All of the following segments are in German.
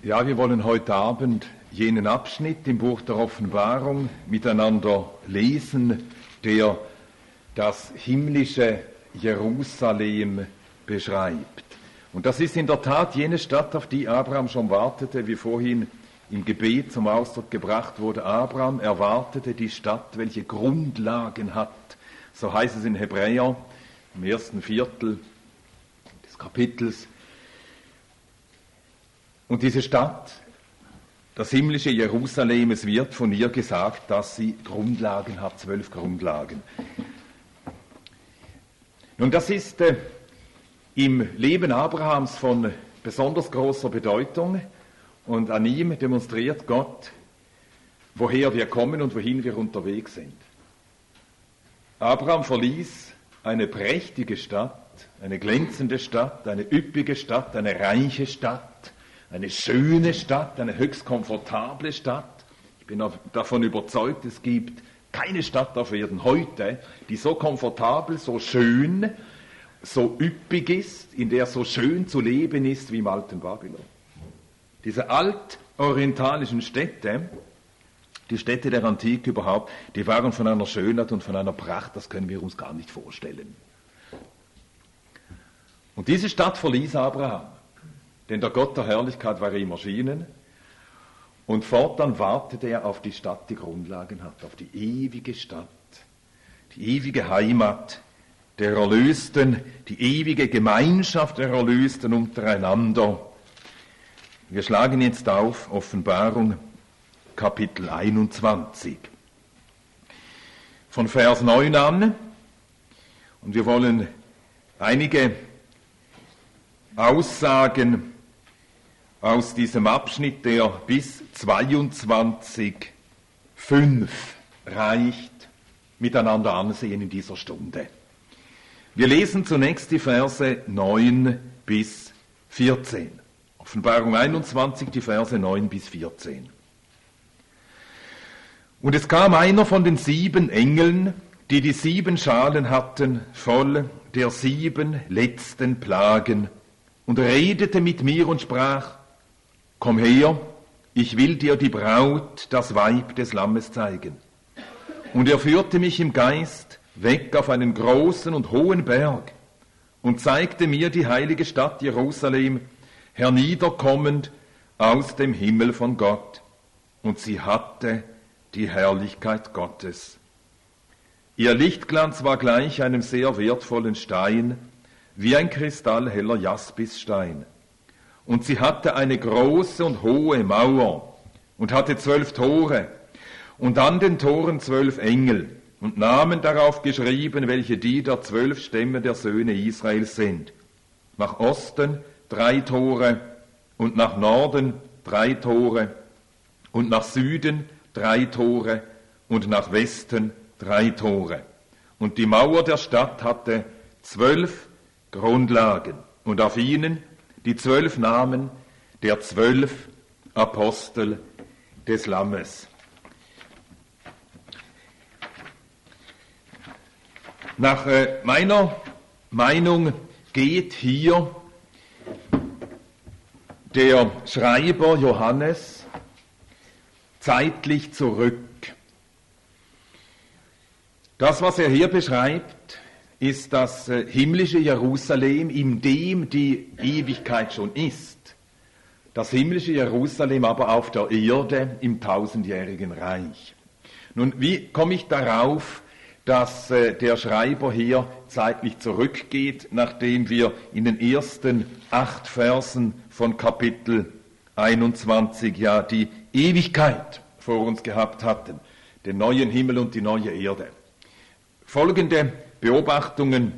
Ja, wir wollen heute Abend jenen Abschnitt im Buch der Offenbarung miteinander lesen, der das himmlische Jerusalem beschreibt. Und das ist in der Tat jene Stadt, auf die Abraham schon wartete, wie vorhin im Gebet zum Ausdruck gebracht wurde. Abraham erwartete die Stadt, welche Grundlagen hat. So heißt es in Hebräer im ersten Viertel des Kapitels. Und diese Stadt, das himmlische Jerusalem, es wird von ihr gesagt, dass sie Grundlagen hat, 12 Grundlagen. Nun, das ist im Leben Abrahams von besonders großer Bedeutung und an ihm demonstriert Gott, woher wir kommen und wohin wir unterwegs sind. Abraham verließ eine prächtige Stadt, eine glänzende Stadt, eine üppige Stadt, eine reiche Stadt, eine schöne Stadt, eine höchst komfortable Stadt. Ich bin davon überzeugt, es gibt keine Stadt auf Erden heute, die so komfortabel, so schön, so üppig ist, in der so schön zu leben ist wie im alten Babylon. Diese altorientalischen Städte, die Städte der Antike überhaupt, die waren von einer Schönheit und von einer Pracht, das können wir uns gar nicht vorstellen. Und diese Stadt verließ Abraham. Denn der Gott der Herrlichkeit war ihm erschienen und fortan wartete er auf die Stadt, die Grundlagen hat, auf die ewige Stadt, die ewige Heimat der Erlösten, die ewige Gemeinschaft der Erlösten untereinander. Wir schlagen jetzt auf Offenbarung Kapitel 21 von Vers 9 an und wir wollen einige Aussagen aus diesem Abschnitt, der bis 22,5 reicht, miteinander ansehen in dieser Stunde. Wir lesen zunächst die Verse 9 bis 14. Offenbarung 21, die Verse 9 bis 14. Und es kam einer von den 7 Engeln, die die 7 Schalen hatten, voll der 7 letzten Plagen, und redete mit mir und sprach: Komm her, ich will dir die Braut, das Weib des Lammes zeigen. Und er führte mich im Geist weg auf einen großen und hohen Berg und zeigte mir die heilige Stadt Jerusalem, herniederkommend aus dem Himmel von Gott. Und sie hatte die Herrlichkeit Gottes. Ihr Lichtglanz war gleich einem sehr wertvollen Stein, wie ein kristallheller Jaspisstein. Und sie hatte eine große und hohe Mauer und hatte 12 Tore und an den Toren 12 Engel und Namen darauf geschrieben, welche die der 12 Stämme der Söhne Israels sind. Nach Osten 3 Tore und nach Norden 3 Tore und nach Süden 3 Tore und nach Westen 3 Tore. Und die Mauer der Stadt hatte 12 Grundlagen und auf ihnen die 12 Namen der 12 Apostel des Lammes. Nach meiner Meinung geht hier der Schreiber Johannes zeitlich zurück. Das, was er hier beschreibt, ist das himmlische Jerusalem, in dem die Ewigkeit schon ist. Das himmlische Jerusalem aber auf der Erde im 1000-jährigen Reich. Nun, wie komme ich darauf, dass der Schreiber hier zeitlich zurückgeht, nachdem wir in den ersten 8 Versen von Kapitel 21 ja die Ewigkeit vor uns gehabt hatten, den neuen Himmel und die neue Erde. Folgende Beobachtungen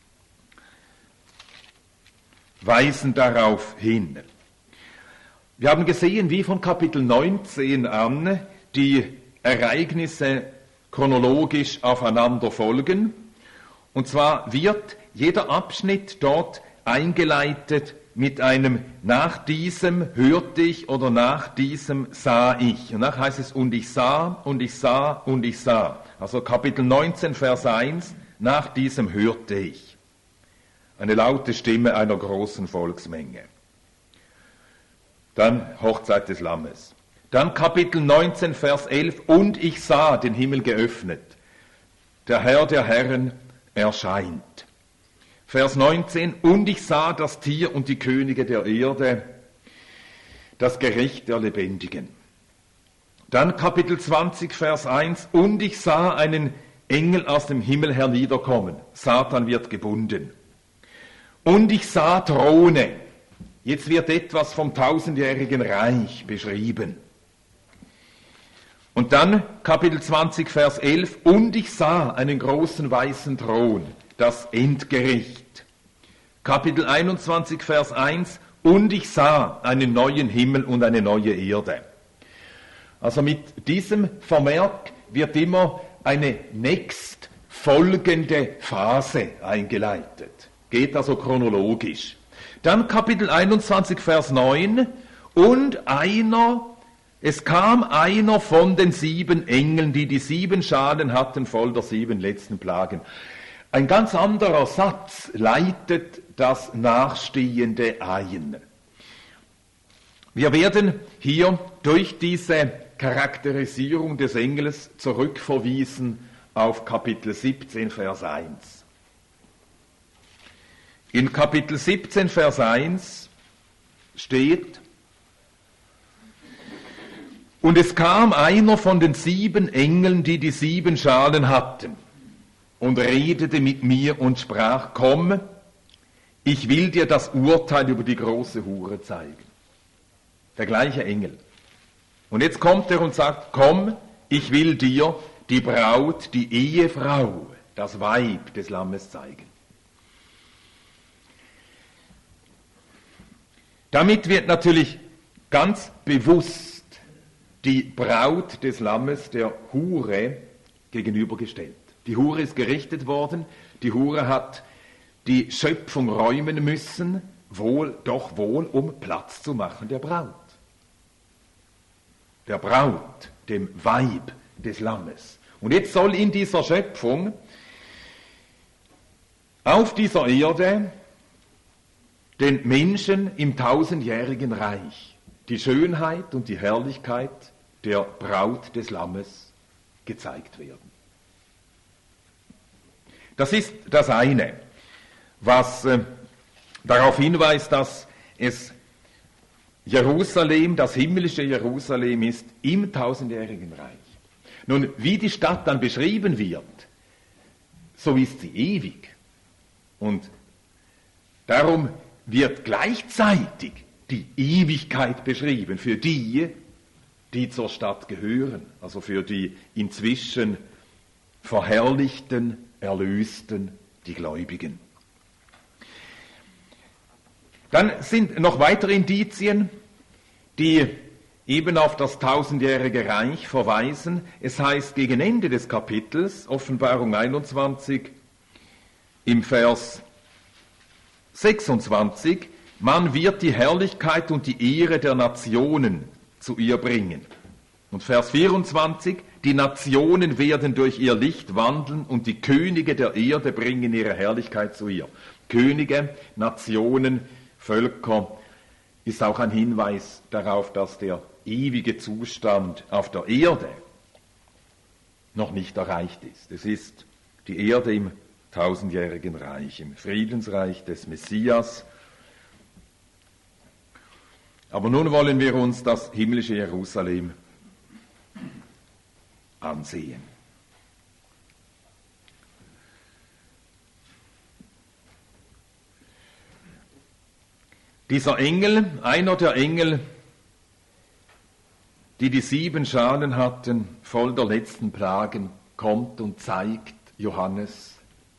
weisen darauf hin. Wir haben gesehen, wie von Kapitel 19 an die Ereignisse chronologisch aufeinander folgen. Und zwar wird jeder Abschnitt dort eingeleitet mit einem nach diesem hörte ich oder nach diesem sah ich. Und danach heißt es und ich sah und ich sah und ich sah. Also Kapitel 19, Vers 1, nach diesem hörte ich. Eine laute Stimme einer großen Volksmenge. Dann Hochzeit des Lammes. Dann Kapitel 19, Vers 11. Und ich sah den Himmel geöffnet. Der Herr der Herren erscheint. Vers 19. Und ich sah das Tier und die Könige der Erde, das Gericht der Lebendigen. Dann Kapitel 20, Vers 1. Und ich sah einen Engel aus dem Himmel herniederkommen. Satan wird gebunden. Und ich sah Throne. Jetzt wird etwas vom tausendjährigen Reich beschrieben. Und dann Kapitel 20, Vers 11. Und ich sah einen großen weißen Thron, das Endgericht. Kapitel 21, Vers 1. Und ich sah einen neuen Himmel und eine neue Erde. Also mit diesem Vermerk wird immer eine nächstfolgende Phase eingeleitet. Geht also chronologisch. Dann Kapitel 21, Vers 9. Und es kam einer von den 7 Engeln, die die 7 Schalen hatten, voll der 7 letzten Plagen. Ein ganz anderer Satz leitet das Nachstehende ein. Wir werden hier durch diese Charakterisierung des Engels zurückverwiesen auf Kapitel 17, Vers 1. In Kapitel 17, Vers 1 steht: Und es kam einer von den 7 Engeln, die die 7 Schalen hatten, und redete mit mir und sprach: Komm, ich will dir das Urteil über die große Hure zeigen. Der gleiche Engel. Und jetzt kommt er und sagt: Komm, ich will dir die Braut, die Ehefrau, das Weib des Lammes zeigen. Damit wird natürlich ganz bewusst die Braut des Lammes der Hure gegenübergestellt. Die Hure ist gerichtet worden, die Hure hat die Schöpfung räumen müssen, wohl, um Platz zu machen der Braut. Der Braut, dem Weib des Lammes. Und jetzt soll in dieser Schöpfung, auf dieser Erde, den Menschen im tausendjährigen Reich die Schönheit und die Herrlichkeit der Braut des Lammes gezeigt werden. Das ist das eine, was darauf hinweist, dass es Jerusalem, das himmlische Jerusalem ist im tausendjährigen Reich. Nun, wie die Stadt dann beschrieben wird, so ist sie ewig. Und darum wird gleichzeitig die Ewigkeit beschrieben für die, die zur Stadt gehören, also für die inzwischen verherrlichten, erlösten, die Gläubigen. Dann sind noch weitere Indizien, die eben auf das tausendjährige Reich verweisen. Es heißt gegen Ende des Kapitels, Offenbarung 21, im Vers 26, man wird die Herrlichkeit und die Ehre der Nationen zu ihr bringen. Und Vers 24, die Nationen werden durch ihr Licht wandeln und die Könige der Erde bringen ihre Herrlichkeit zu ihr. Könige, Nationen, Völker ist auch ein Hinweis darauf, dass der ewige Zustand auf der Erde noch nicht erreicht ist. Es ist die Erde im tausendjährigen Reich, im Friedensreich des Messias. Aber nun wollen wir uns das himmlische Jerusalem ansehen. Dieser Engel, einer der Engel, die die 7 Schalen hatten, voll der letzten Plagen, kommt und zeigt Johannes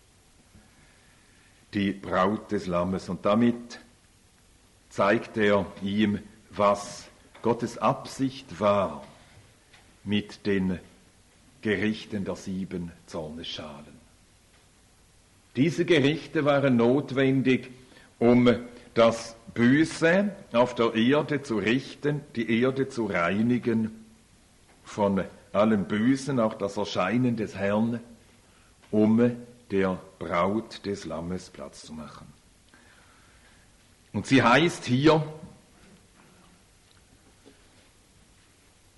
die Braut des Lammes. Und damit zeigt er ihm, was Gottes Absicht war mit den Gerichten der 7 Zornesschalen. Diese Gerichte waren notwendig, um das Böse auf der Erde zu richten, die Erde zu reinigen von allem Bösen, auch das Erscheinen des Herrn, um der Braut des Lammes Platz zu machen. Und sie heißt hier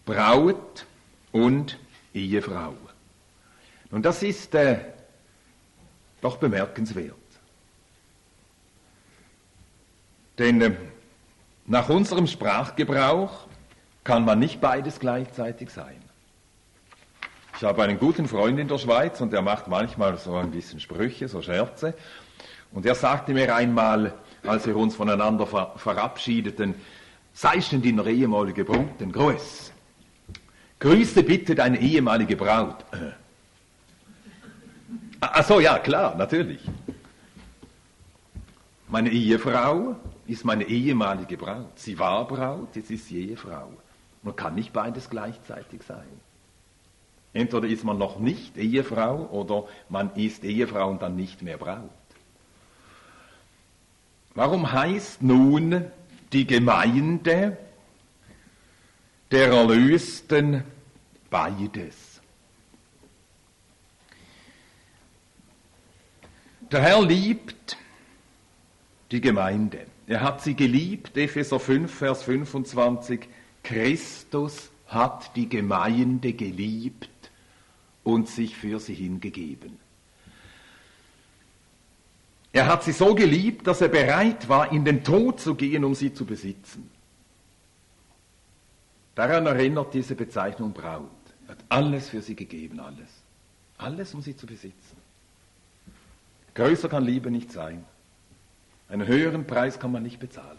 Braut und Ehefrau. Und das ist doch bemerkenswert. Denn nach unserem Sprachgebrauch kann man nicht beides gleichzeitig sein. Ich habe einen guten Freund in der Schweiz und der macht manchmal so ein bisschen Sprüche, so Scherze. Und er sagte mir einmal, als wir uns voneinander verabschiedeten, sei denn deiner ehemalige Brut den Gruß. Grüße bitte deine ehemalige Braut. Ach so, ja, klar, natürlich. Meine Ehefrau ist meine ehemalige Braut. Sie war Braut, jetzt ist sie Ehefrau. Man kann nicht beides gleichzeitig sein. Entweder ist man noch nicht Ehefrau oder man ist Ehefrau und dann nicht mehr Braut. Warum heißt nun die Gemeinde der Erlösten beides? Der Herr liebt die Gemeinde. Er hat sie geliebt, Epheser 5, Vers 25. Christus hat die Gemeinde geliebt und sich für sie hingegeben. Er hat sie so geliebt, dass er bereit war, in den Tod zu gehen, um sie zu besitzen. Daran erinnert diese Bezeichnung Braut. Er hat alles für sie gegeben, alles. Alles, um sie zu besitzen. Größer kann Liebe nicht sein. Einen höheren Preis kann man nicht bezahlen.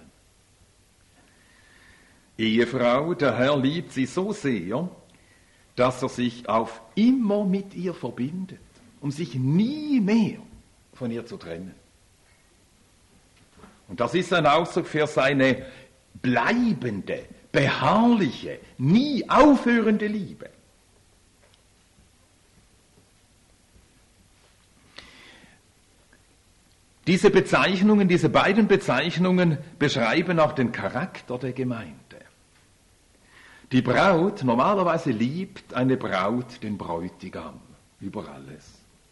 Ehefrau, der Herr liebt sie so sehr, dass er sich auf immer mit ihr verbindet, um sich nie mehr von ihr zu trennen. Und das ist ein Ausdruck für seine bleibende, beharrliche, nie aufhörende Liebe. Diese Bezeichnungen, diese beiden Bezeichnungen beschreiben auch den Charakter der Gemeinde. Die Braut, normalerweise liebt eine Braut den Bräutigam über alles.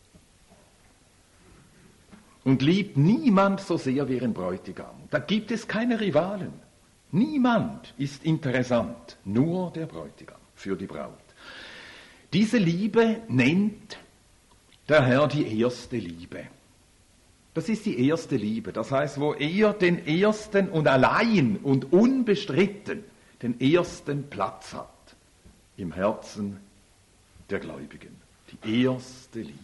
Und liebt niemand so sehr wie ihren Bräutigam. Da gibt es keine Rivalen. Niemand ist interessant, nur der Bräutigam für die Braut. Diese Liebe nennt der Herr die erste Liebe. Das ist die erste Liebe. Das heißt, wo er den ersten und allein und unbestritten den ersten Platz hat im Herzen der Gläubigen. Die erste Liebe.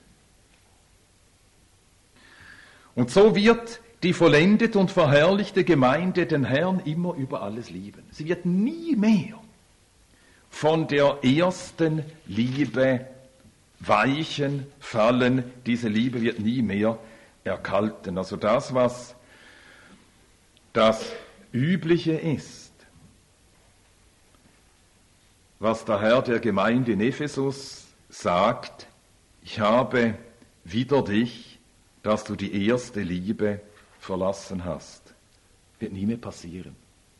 Und so wird die vollendete und verherrlichte Gemeinde den Herrn immer über alles lieben. Sie wird nie mehr von der ersten Liebe weichen, fallen. Diese Liebe wird nie mehr erkalten. Also das, was das Übliche ist, was der Herr der Gemeinde in Ephesus sagt, ich habe wider dich, dass du die erste Liebe verlassen hast. Wird nie mehr passieren.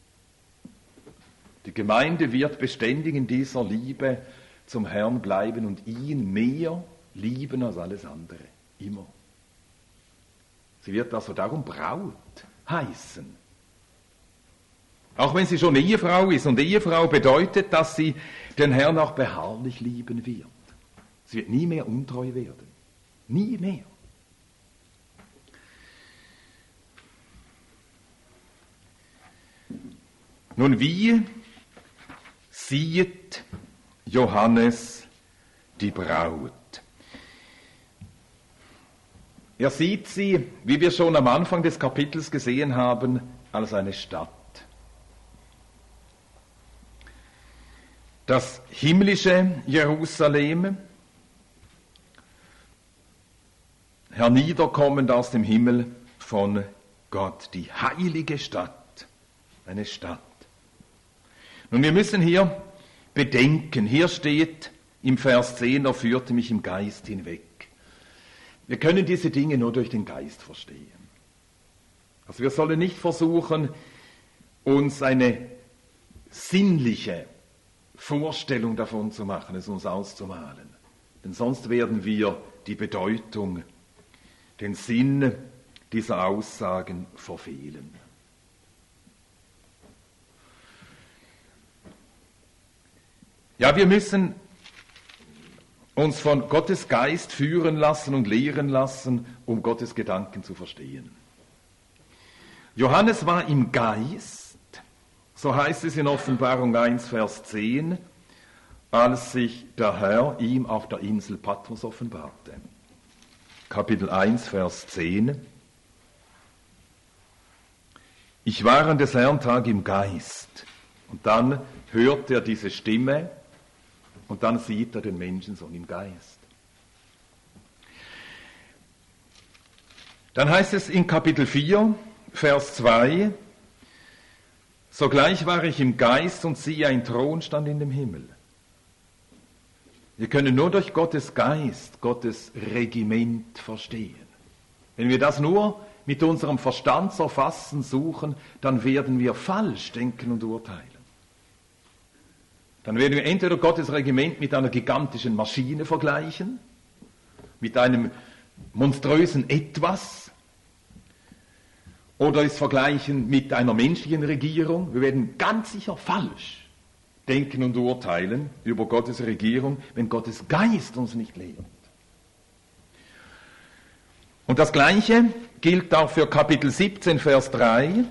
Die Gemeinde wird beständig in dieser Liebe zum Herrn bleiben und ihn mehr lieben als alles andere. Immer. Sie wird also darum Braut heißen. Auch wenn sie schon Ehefrau ist. Und Ehefrau bedeutet, dass sie den Herrn auch beharrlich lieben wird. Sie wird nie mehr untreu werden. Nie mehr. Nun, wie sieht Johannes die Braut? Er sieht sie, wie wir schon am Anfang des Kapitels gesehen haben, als eine Stadt. Das himmlische Jerusalem, herniederkommend aus dem Himmel von Gott, die heilige Stadt, eine Stadt. Nun, wir müssen hier bedenken, hier steht im Vers 10, er führte mich im Geist hinweg. Wir können diese Dinge nur durch den Geist verstehen. Also wir sollen nicht versuchen, uns eine sinnliche Vorstellung davon zu machen, es uns auszumalen. Denn sonst werden wir die Bedeutung, den Sinn dieser Aussagen verfehlen. Ja, wir müssen uns von Gottes Geist führen lassen und lehren lassen, um Gottes Gedanken zu verstehen. Johannes war im Geist, so heißt es in Offenbarung 1, Vers 10, als sich der Herr ihm auf der Insel Patmos offenbarte. Kapitel 1, Vers 10. Ich war an des Herrn Tag im Geist. Und dann hört er diese Stimme und dann sieht er den Menschensohn im Geist. Dann heißt es in Kapitel 4, Vers 2, sogleich war ich im Geist und siehe, ein Thron stand in dem Himmel. Wir können nur durch Gottes Geist, Gottes Regiment verstehen. Wenn wir das nur mit unserem Verstand zu erfassen suchen, dann werden wir falsch denken und urteilen. Dann werden wir entweder Gottes Regiment mit einer gigantischen Maschine vergleichen, mit einem monströsen Etwas, oder es vergleichen mit einer menschlichen Regierung. Wir werden ganz sicher falsch denken und urteilen über Gottes Regierung, wenn Gottes Geist uns nicht lehrt. Und das Gleiche gilt auch für Kapitel 17, Vers 3.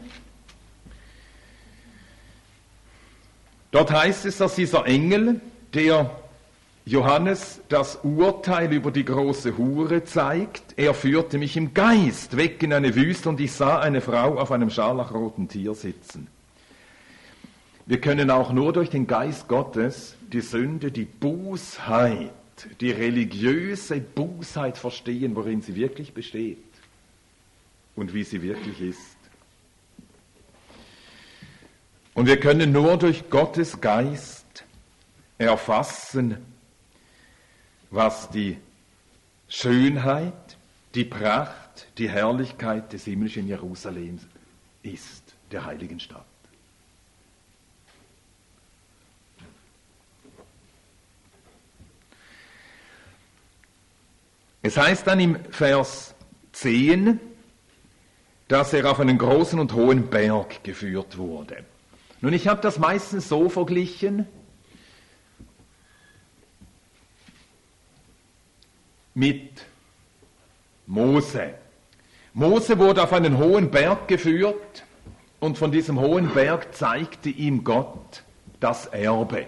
Dort heißt es, dass dieser Engel, der Johannes das Urteil über die große Hure zeigt, er führte mich im Geist weg in eine Wüste und ich sah eine Frau auf einem scharlachroten Tier sitzen. Wir können auch nur durch den Geist Gottes die Sünde, die Bußheit, die religiöse Bußheit verstehen, worin sie wirklich besteht und wie sie wirklich ist. Und wir können nur durch Gottes Geist erfassen, was die Schönheit, die Pracht, die Herrlichkeit des himmlischen Jerusalems ist, der heiligen Stadt. Es heißt dann im Vers 10, dass er auf einen großen und hohen Berg geführt wurde. Nun, ich habe das meistens so verglichen mit Mose. Mose wurde auf einen hohen Berg geführt und von diesem hohen Berg zeigte ihm Gott das Erbe.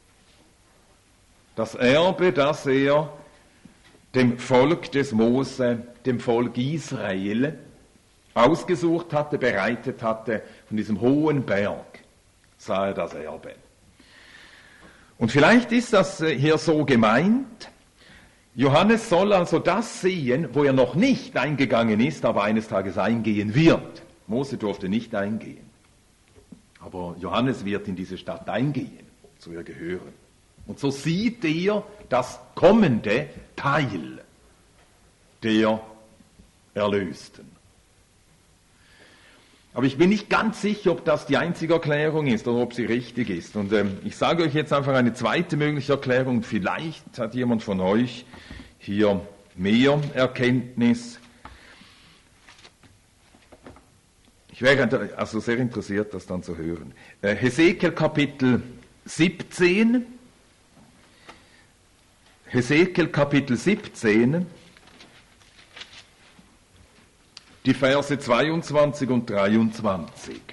Das Erbe, das er dem Volk des Mose, dem Volk Israel, ausgesucht hatte, bereitet hatte, von diesem hohen Berg sah er das Erbe. Und vielleicht ist das hier so gemeint, Johannes soll also das sehen, wo er noch nicht eingegangen ist, aber eines Tages eingehen wird. Mose durfte nicht eingehen, aber Johannes wird in diese Stadt eingehen, zu ihr gehören. Und so sieht er das kommende Teil der Erlösten. Aber ich bin nicht ganz sicher, ob das die einzige Erklärung ist oder ob sie richtig ist. Und ich sage euch jetzt einfach eine zweite mögliche Erklärung. Vielleicht hat jemand von euch hier mehr Erkenntnis. Ich wäre also sehr interessiert, das dann zu hören. Hesekiel Kapitel 17. Hesekiel Kapitel 17, die Verse 22 und 23.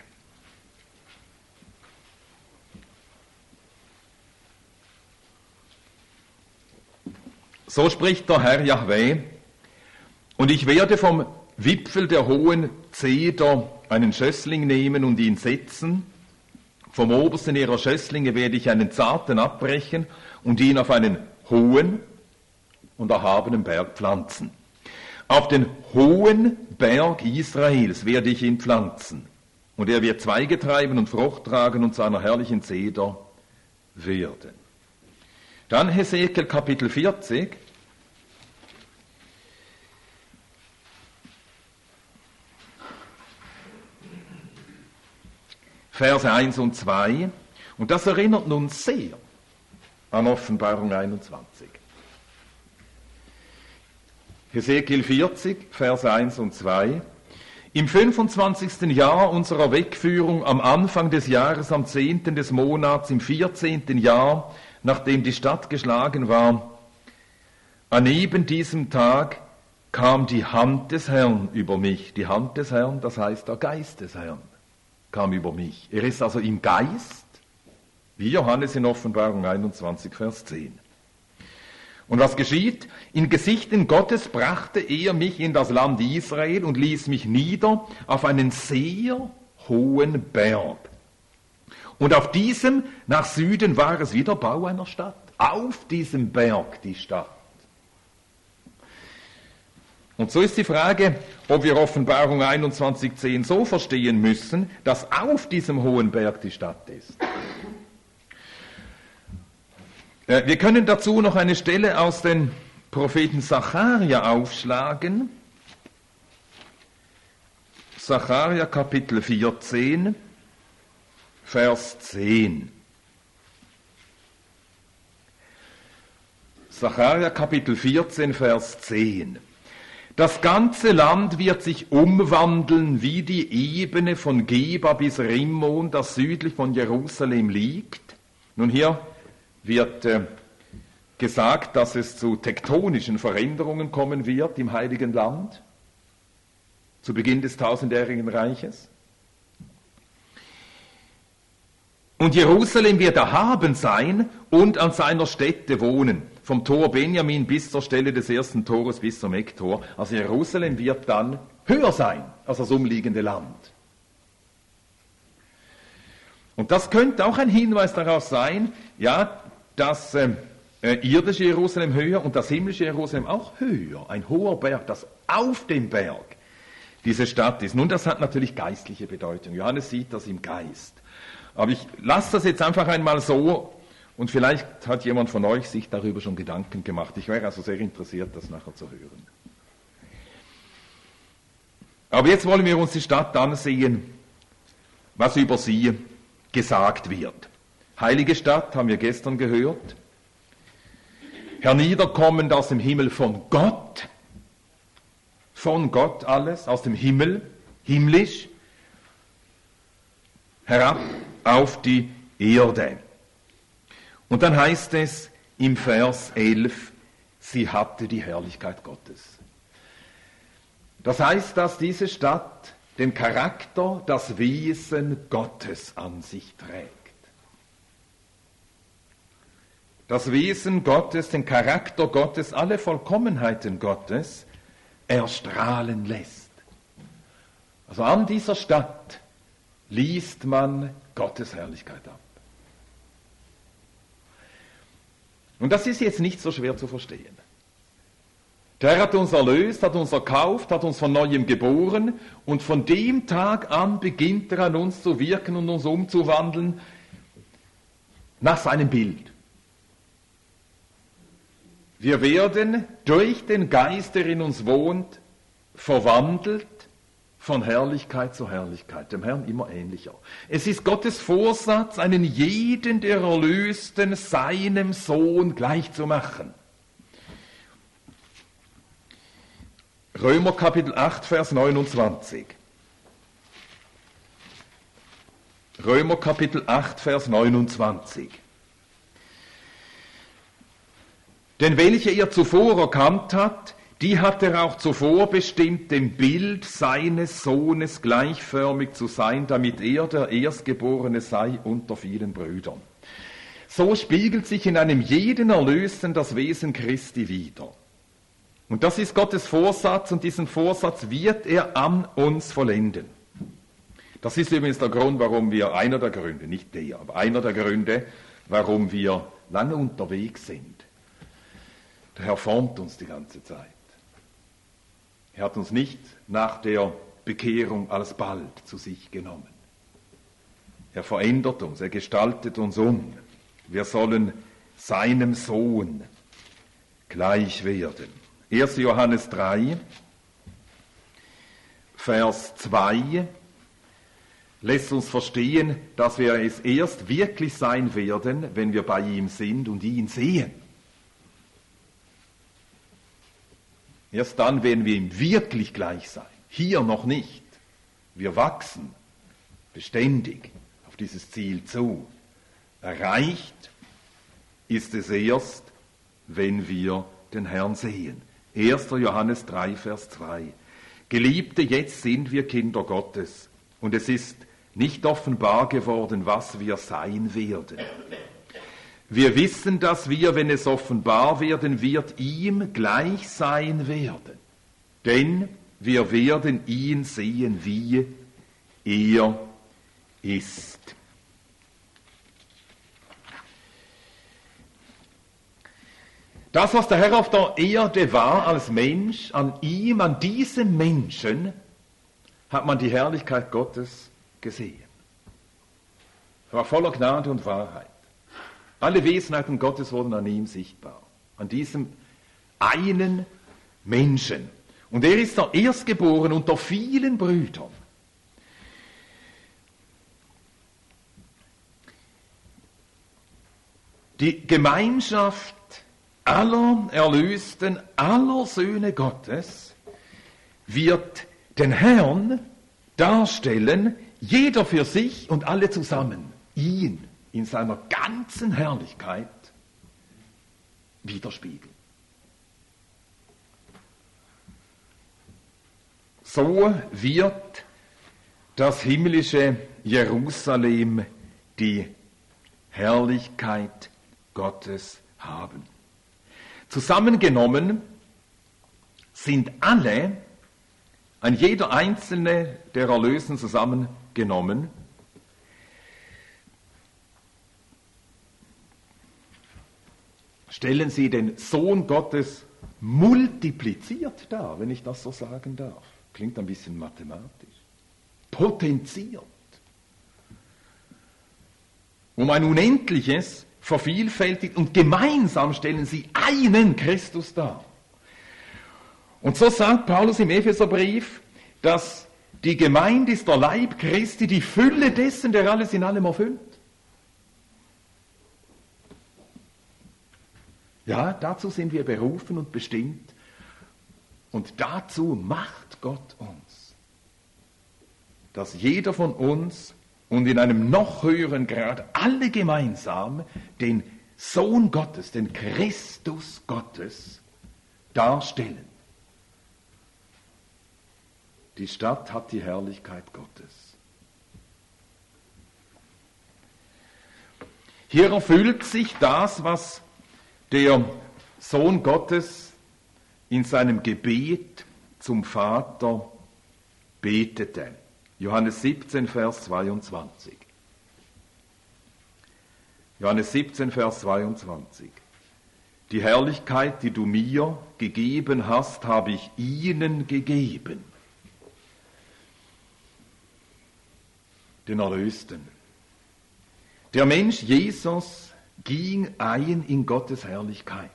So spricht der Herr Jahwe, und ich werde vom Wipfel der hohen Zeder einen Schössling nehmen und ihn setzen. Vom obersten ihrer Schösslinge werde ich einen zarten abbrechen und ihn auf einen hohen und erhabenen Berg pflanzen. Auf den hohen Berg Israels werde ich ihn pflanzen, und er wird Zweige treiben und Frucht tragen und zu einer herrlichen Zeder werden. Dann Hesekiel Kapitel 40. Verse 1 und 2. Und das erinnert uns sehr an Offenbarung 21. Hesekiel 40, Verse 1 und 2. Im 25. Jahr unserer Wegführung, am Anfang des Jahres, am 10. des Monats, im 14. Jahr, nachdem die Stadt geschlagen war, an eben diesem Tag kam die Hand des Herrn über mich. Die Hand des Herrn, das heißt der Geist des Herrn, kam über mich. Er ist also im Geist, wie Johannes in Offenbarung 21, Vers 10. Und was geschieht? In Gesichten Gottes brachte er mich in das Land Israel und ließ mich nieder auf einen sehr hohen Berg. Und auf diesem, nach Süden, war es wieder Bau einer Stadt. Auf diesem Berg die Stadt. Und so ist die Frage, ob wir Offenbarung 21,10 so verstehen müssen, dass auf diesem hohen Berg die Stadt ist. Wir können dazu noch eine Stelle aus den Propheten Sacharja aufschlagen. Sacharja Kapitel 14, Vers 10. Sacharja Kapitel 14, Vers 10. Das ganze Land wird sich umwandeln wie die Ebene von Geba bis Rimmon, das südlich von Jerusalem liegt. Nun hier wird gesagt, dass es zu tektonischen Veränderungen kommen wird im Heiligen Land, zu Beginn des tausendjährigen Reiches. Und Jerusalem wird erhaben sein und an seiner Stätte wohnen, vom Tor Benjamin bis zur Stelle des ersten Tores bis zum Ecktor. Also Jerusalem wird dann höher sein als das umliegende Land. Und das könnte auch ein Hinweis darauf sein, ja, das irdische Jerusalem höher und das himmlische Jerusalem auch höher. Ein hoher Berg, das auf dem Berg diese Stadt ist. Nun, das hat natürlich geistliche Bedeutung. Johannes sieht das im Geist. Aber ich lasse das jetzt einfach einmal so und vielleicht hat jemand von euch sich darüber schon Gedanken gemacht. Ich wäre also sehr interessiert, das nachher zu hören. Aber jetzt wollen wir uns die Stadt ansehen, was über sie gesagt wird. Heilige Stadt, haben wir gestern gehört, herniederkommend aus dem Himmel von Gott alles, aus dem Himmel, himmlisch, herab auf die Erde. Und dann heißt es im Vers 11, sie hatte die Herrlichkeit Gottes. Das heißt, dass diese Stadt den Charakter, das Wesen Gottes an sich trägt. Das Wesen Gottes, den Charakter Gottes, alle Vollkommenheiten Gottes erstrahlen lässt. Also an dieser Stadt liest man Gottes Herrlichkeit ab. Und das ist jetzt nicht so schwer zu verstehen. Der Herr hat uns erlöst, hat uns erkauft, hat uns von Neuem geboren und von dem Tag an beginnt er an uns zu wirken und uns umzuwandeln nach seinem Bild. Wir werden durch den Geist, der in uns wohnt, verwandelt von Herrlichkeit zu Herrlichkeit, dem Herrn immer ähnlicher. Es ist Gottes Vorsatz, einen jeden der Erlösten seinem Sohn gleich zu machen. Römer Kapitel 8, Vers 29. Römer Kapitel 8, Vers 29. Denn welche er zuvor erkannt hat, die hat er auch zuvor bestimmt, dem Bild seines Sohnes gleichförmig zu sein, damit er der Erstgeborene sei unter vielen Brüdern. So spiegelt sich in einem jeden Erlösten das Wesen Christi wider. Und das ist Gottes Vorsatz und diesen Vorsatz wird er an uns vollenden. Das ist übrigens der Grund, warum wir, einer der Gründe, nicht der, aber einer der Gründe, warum wir lange unterwegs sind. Der Herr formt uns die ganze Zeit. Er hat uns nicht nach der Bekehrung alsbald zu sich genommen. Er verändert uns, er gestaltet uns um. Wir sollen seinem Sohn gleich werden. 1. Johannes 3, Vers 2 lässt uns verstehen, dass wir es erst wirklich sein werden, wenn wir bei ihm sind und ihn sehen. Erst dann werden wir ihm wirklich gleich sein. Hier noch nicht. Wir wachsen beständig auf dieses Ziel zu. Erreicht ist es erst, wenn wir den Herrn sehen. 1. Johannes 3, Vers 2. Geliebte, jetzt sind wir Kinder Gottes und es ist nicht offenbar geworden, was wir sein werden. Wir wissen, dass wir, wenn es offenbar werden wird, ihm gleich sein werden. Denn wir werden ihn sehen, wie er ist. Das, was der Herr auf der Erde war als Mensch, an ihm, an diesem Menschen, hat man die Herrlichkeit Gottes gesehen. Er war voller Gnade und Wahrheit. Alle Wesenheiten Gottes wurden an ihm sichtbar. An diesem einen Menschen. Und er ist der Erstgeborene unter vielen Brüdern. Die Gemeinschaft aller Erlösten, aller Söhne Gottes wird den Herrn darstellen, jeder für sich und alle zusammen, ihn in seiner ganzen Herrlichkeit widerspiegeln. So wird das himmlische Jerusalem die Herrlichkeit Gottes haben. Zusammengenommen sind alle, ein jeder einzelne der Erlösten zusammengenommen, stellen sie den Sohn Gottes multipliziert dar, wenn ich das so sagen darf. Klingt ein bisschen mathematisch. Potenziert. Um ein Unendliches vervielfältigt und gemeinsam stellen sie einen Christus dar. Und so sagt Paulus im Epheserbrief, dass die Gemeinde ist der Leib Christi, die Fülle dessen, der alles in allem erfüllt. Ja, dazu sind wir berufen und bestimmt. Und dazu macht Gott uns, dass jeder von uns und in einem noch höheren Grad alle gemeinsam den Sohn Gottes, den Christus Gottes darstellen. Die Stadt hat die Herrlichkeit Gottes. Hier erfüllt sich das, was der Sohn Gottes in seinem Gebet zum Vater betete. Johannes 17, Vers 22. Johannes 17, Vers 22. Die Herrlichkeit, die du mir gegeben hast, habe ich ihnen gegeben. Den Erlösten. Der Mensch Jesus ging ein in Gottes Herrlichkeit.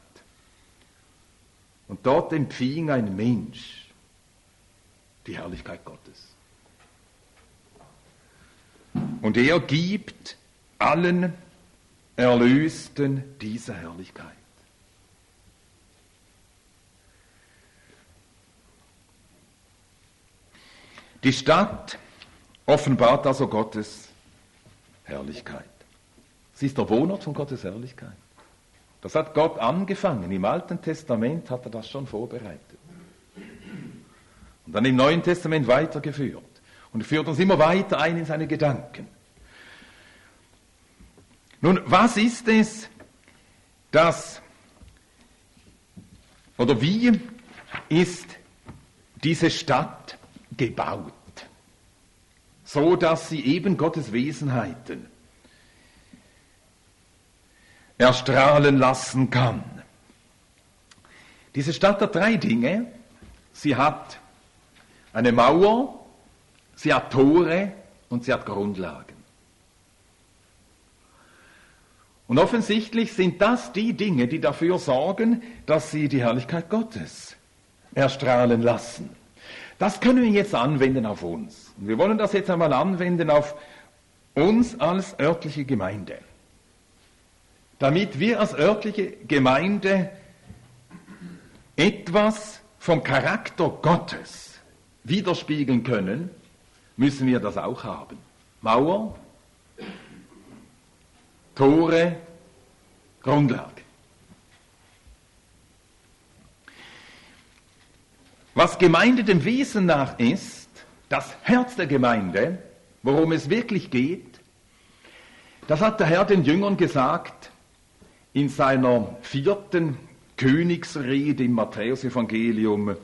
Und dort empfing ein Mensch die Herrlichkeit Gottes. Und er gibt allen Erlösten diese Herrlichkeit. Die Stadt offenbart also Gottes Herrlichkeit. Sie ist der Wohnort von Gottes Herrlichkeit. Das hat Gott angefangen. Im Alten Testament hat er das schon vorbereitet. Und dann im Neuen Testament weitergeführt. Und führt uns immer weiter ein in seine Gedanken. Nun, was ist es, oder wie ist diese Stadt gebaut? So, dass sie eben Gottes Wesenheiten erstrahlen lassen kann. Diese Stadt hat 3 Dinge. Sie hat eine Mauer, sie hat Tore und sie hat Grundlagen. Und offensichtlich sind das die Dinge, die dafür sorgen, dass sie die Herrlichkeit Gottes erstrahlen lassen. Das können wir jetzt anwenden auf uns. Und wir wollen das jetzt einmal anwenden auf uns als örtliche Gemeinde. Damit wir als örtliche Gemeinde etwas vom Charakter Gottes widerspiegeln können, müssen wir das auch haben. Mauer, Tore Grundlage. Was Gemeinde dem Wesen nach ist, das Herz der Gemeinde, worum es wirklich geht, das hat der Herr den Jüngern gesagt in seiner 4. Königsrede im Matthäusevangelium.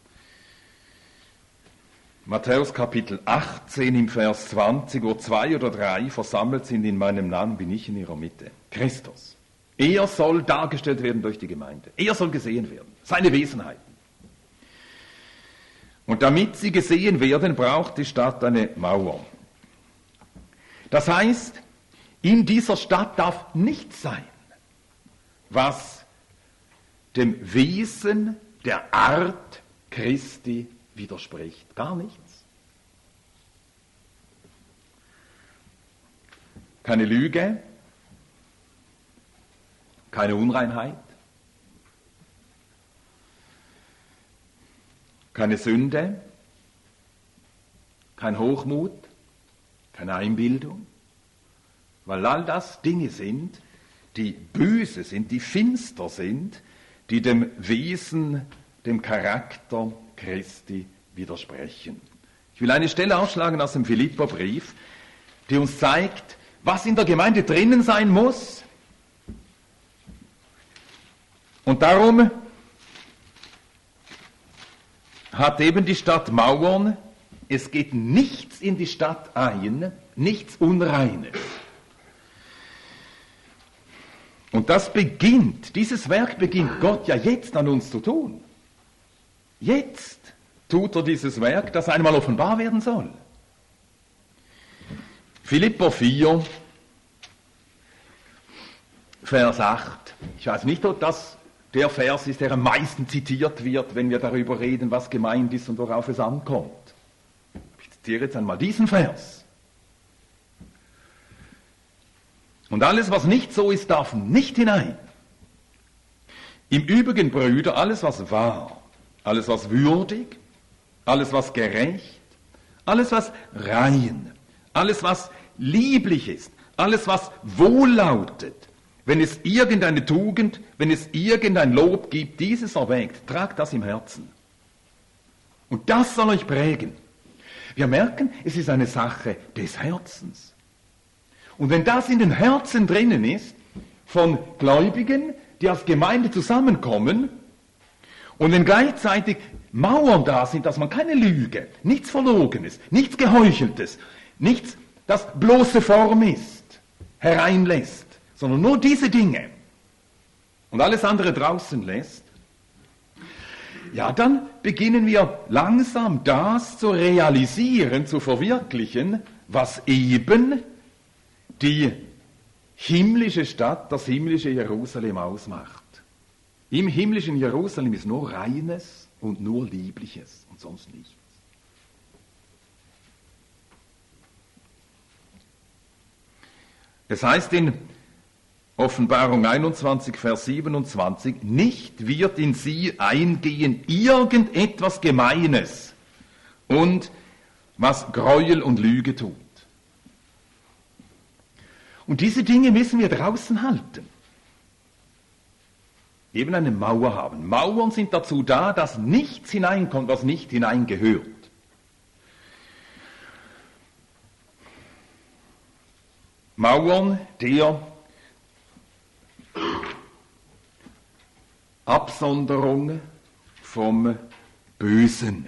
Matthäus Kapitel 18 im Vers 20, wo 2 oder 3 versammelt sind in meinem Namen, bin ich in ihrer Mitte. Christus. Er soll dargestellt werden durch die Gemeinde. Er soll gesehen werden. Seine Wesenheiten. Und damit sie gesehen werden, braucht die Stadt eine Mauer. Das heißt, in dieser Stadt darf nichts sein, was dem Wesen der Art Christi widerspricht. Gar nichts. Keine Lüge, keine Unreinheit, keine Sünde, kein Hochmut, keine Einbildung, weil all das Dinge sind, die böse sind, die finster sind, die dem Wesen, dem Charakter Christi widersprechen. Ich will eine Stelle aufschlagen aus dem Philipperbrief, die uns zeigt, was in der Gemeinde drinnen sein muss. Und darum hat eben die Stadt Mauern. Es geht nichts in die Stadt ein, nichts Unreines. Und das beginnt, dieses Werk beginnt Gott ja jetzt an uns zu tun. Jetzt tut er dieses Werk, das einmal offenbar werden soll. Philipper 4, Vers 8. Ich weiß nicht, ob das der Vers ist, der am meisten zitiert wird, wenn wir darüber reden, was gemeint ist und worauf es ankommt. Ich zitiere jetzt einmal diesen Vers. Und alles, was nicht so ist, darf nicht hinein. Im Übrigen, Brüder, alles, was wahr, alles, was würdig, alles, was gerecht, alles, was rein, alles, was lieblich ist, alles, was wohllautet, wenn es irgendeine Tugend, wenn es irgendein Lob gibt, dieses erwägt, tragt das im Herzen. Und das soll euch prägen. Wir merken, es ist eine Sache des Herzens. Und wenn das in den Herzen drinnen ist, von Gläubigen, die als Gemeinde zusammenkommen, und wenn gleichzeitig Mauern da sind, dass man keine Lüge, nichts Verlogenes, nichts Geheucheltes, nichts, das bloße Form ist, hereinlässt, sondern nur diese Dinge und alles andere draußen lässt, ja, dann beginnen wir langsam das zu realisieren, zu verwirklichen, was eben die himmlische Stadt, das himmlische Jerusalem ausmacht. Im himmlischen Jerusalem ist nur Reines und nur Liebliches und sonst nichts. Es heißt in Offenbarung 21, Vers 27, nicht wird in sie eingehen irgendetwas Gemeines und was Gräuel und Lüge tut. Und diese Dinge müssen wir draußen halten. Eben eine Mauer haben. Mauern sind dazu da, dass nichts hineinkommt, was nicht hineingehört. Mauern der Absonderung vom Bösen.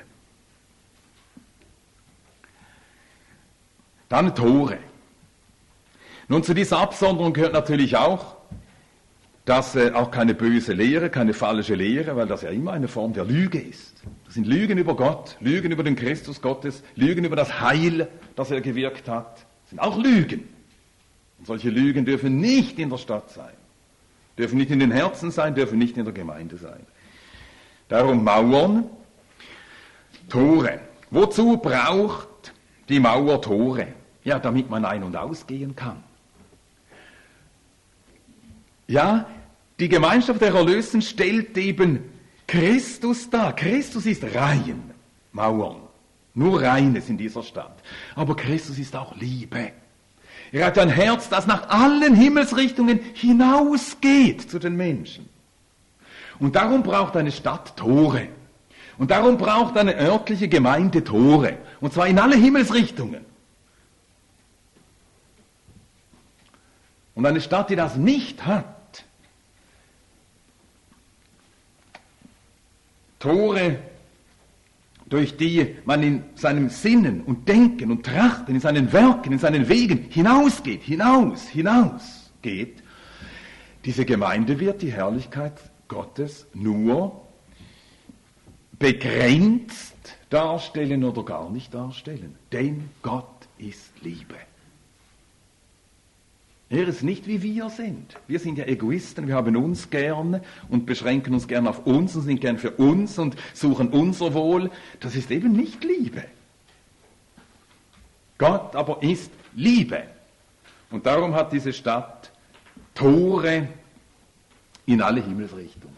Dann Tore. Nun, zu dieser Absonderung gehört natürlich auch, dass auch keine böse Lehre, keine falsche Lehre, weil das ja immer eine Form der Lüge ist. Das sind Lügen über Gott, Lügen über den Christus Gottes, Lügen über das Heil, das er gewirkt hat. Das sind auch Lügen. Und solche Lügen dürfen nicht in der Stadt sein, dürfen nicht in den Herzen sein, dürfen nicht in der Gemeinde sein. Darum Mauern, Tore. Wozu braucht die Mauer Tore? Ja, damit man ein- und ausgehen kann. Ja, die Gemeinschaft der Erlösten stellt eben Christus dar. Christus ist rein. Mauern. Nur Reines in dieser Stadt. Aber Christus ist auch Liebe. Er hat ein Herz, das nach allen Himmelsrichtungen hinausgeht zu den Menschen. Und darum braucht eine Stadt Tore. Und darum braucht eine örtliche Gemeinde Tore. Und zwar in alle Himmelsrichtungen. Und eine Stadt, die das nicht hat, Tore, durch die man in seinem Sinnen und Denken und Trachten, in seinen Werken, in seinen Wegen hinausgeht, hinausgeht, diese Gemeinde wird die Herrlichkeit Gottes nur begrenzt darstellen oder gar nicht darstellen. Denn Gott ist Liebe. Er ist nicht wie wir sind. Wir sind ja Egoisten, wir haben uns gern und beschränken uns gern auf uns und sind gern für uns und suchen unser Wohl. Das ist eben nicht Liebe. Gott aber ist Liebe. Und darum hat diese Stadt Tore in alle Himmelsrichtungen.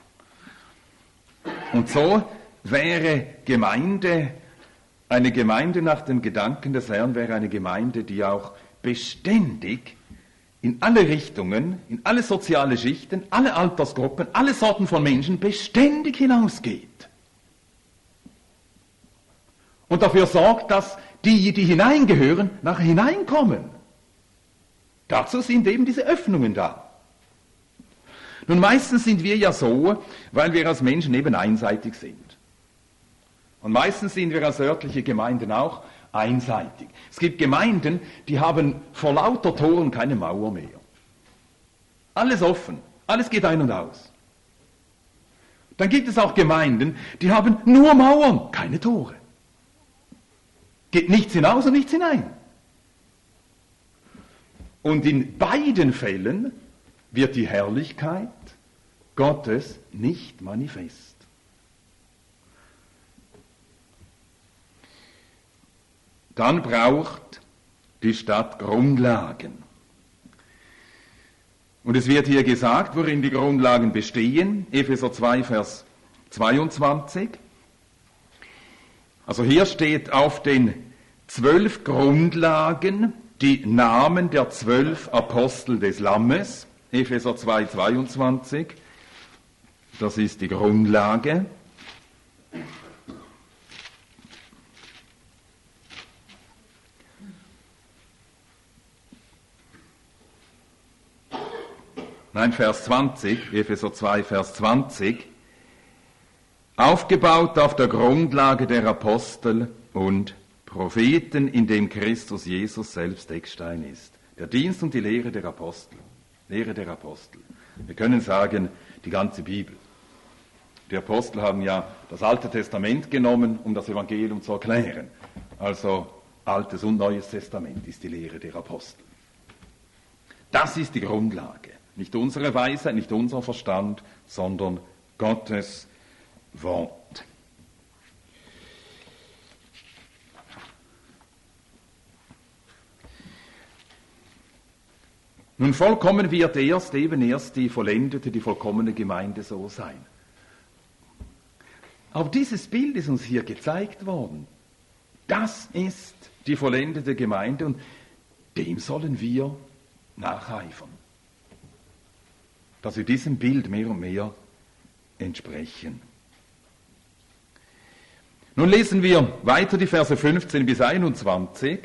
Und so wäre eine Gemeinde nach dem Gedanken des Herrn, wäre eine Gemeinde, die auch beständig in alle Richtungen, in alle soziale Schichten, alle Altersgruppen, alle Sorten von Menschen beständig hinausgeht. Und dafür sorgt, dass die hineingehören, nachher hineinkommen. Dazu sind eben diese Öffnungen da. Nun, meistens sind wir ja so, weil wir als Menschen eben einseitig sind. Und meistens sind wir als örtliche Gemeinden auch einseitig. Es gibt Gemeinden, die haben vor lauter Toren keine Mauer mehr. Alles offen, alles geht ein und aus. Dann gibt es auch Gemeinden, die haben nur Mauern, keine Tore. Geht nichts hinaus und nichts hinein. Und in beiden Fällen wird die Herrlichkeit Gottes nicht manifest. Dann braucht die Stadt Grundlagen. Und es wird hier gesagt, worin die Grundlagen bestehen. Epheser 2, Vers 22. Also hier steht auf den 12 Grundlagen die Namen der 12 Apostel des Lammes. Epheser 2, 22. Das ist die Grundlage. Nein, Vers 20, Epheser 2, Vers 20. Aufgebaut auf der Grundlage der Apostel und Propheten, in dem Christus Jesus selbst Eckstein ist. Der Dienst und die Lehre der Apostel. Lehre der Apostel. Wir können sagen, die ganze Bibel. Die Apostel haben ja das Alte Testament genommen, um das Evangelium zu erklären. Also Altes und Neues Testament ist die Lehre der Apostel. Das ist die Grundlage. Nicht unsere Weisheit, nicht unser Verstand, sondern Gottes Wort. Nun, vollkommen wird erst die vollendete, die vollkommene Gemeinde so sein. Aber dieses Bild ist uns hier gezeigt worden. Das ist die vollendete Gemeinde und dem sollen wir nacheifern. Dass wir diesem Bild mehr und mehr entsprechen. Nun lesen wir weiter die Verse 15 bis 21.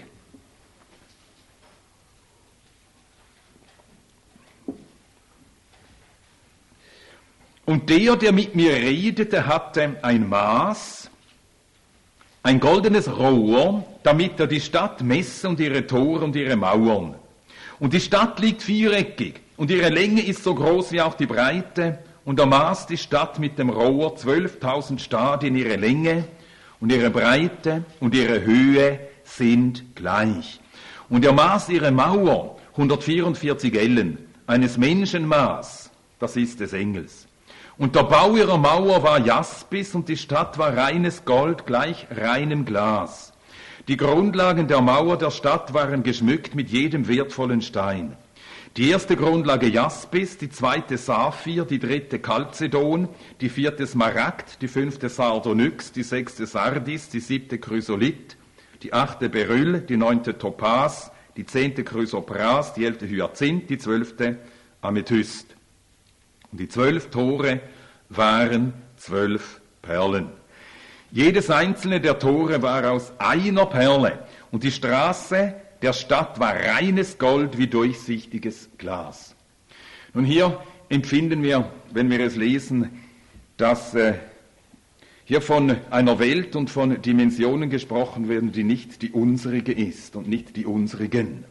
Und der mit mir redete, hatte ein Maß, ein goldenes Rohr, damit er die Stadt messe und ihre Tore und ihre Mauern. Und die Stadt liegt viereckig, und ihre Länge ist so groß wie auch die Breite, und er maß die Stadt mit dem Rohr 12.000 Stadien ihre Länge, und ihre Breite und ihre Höhe sind gleich. Und er maß ihre Mauer 144 Ellen, eines Menschenmaß, das ist des Engels. Und der Bau ihrer Mauer war Jaspis, und die Stadt war reines Gold gleich reinem Glas. Die Grundlagen der Mauer der Stadt waren geschmückt mit jedem wertvollen Stein. Die erste Grundlage Jaspis, die zweite Saphir, die dritte Chalcedon, die vierte Smaragd, die fünfte Sardonyx, die sechste Sardis, die siebte Chrysolit, die achte Beryl, die neunte Topaz, die 10. Chrysopras, die 11. Hyazinth, die 12. Amethyst. Und die 12 Tore waren 12 Perlen. Jedes einzelne der Tore war aus einer Perle und die Straße der Stadt war reines Gold wie durchsichtiges Glas. Nun hier empfinden wir, wenn wir es lesen, dass hier von einer Welt und von Dimensionen gesprochen werden, die nicht die unsrige ist und nicht die unsrigen.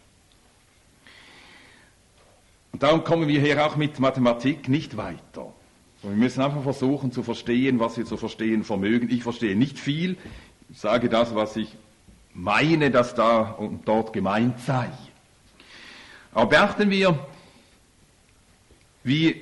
Und darum kommen wir hier auch mit Mathematik nicht weiter. Und wir müssen einfach versuchen zu verstehen, was wir zu verstehen vermögen. Ich verstehe nicht viel, ich sage das, was ich meine, dass da und dort gemeint sei. Aber beachten wir, wie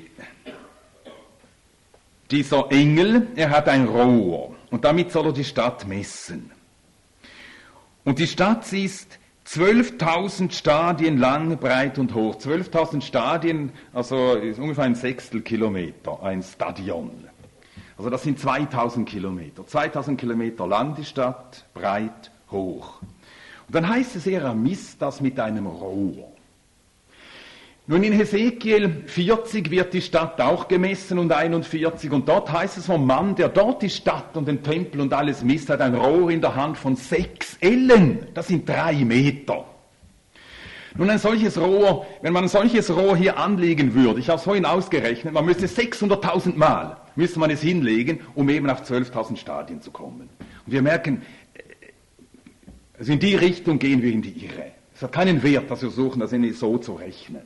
dieser Engel, er hat ein Rohr und damit soll er die Stadt messen. Und die Stadt, sie ist 12.000 Stadien lang, breit und hoch. 12.000 Stadien, also ist ungefähr ein Sechstelkilometer, ein Stadion. Also das sind 2.000 Kilometer. 2.000 Kilometer lang die Stadt, breit, hoch. Und dann heißt es, er misst das mit einem Rohr. Nun in Hesekiel 40 wird die Stadt auch gemessen und 41 und dort heißt es vom Mann, der dort die Stadt und den Tempel und alles misst, hat ein Rohr in der Hand von 6 Ellen, das sind 3 Meter. Nun ein solches Rohr, wenn man ein solches Rohr hier anlegen würde, ich habe es vorhin ausgerechnet, man müsste 600.000 Mal, müsste man es hinlegen, um eben auf 12.000 Stadien zu kommen. Und wir merken, also in die Richtung gehen wir in die Irre. Es hat keinen Wert, dass wir versuchen, das irgendwie so zu rechnen.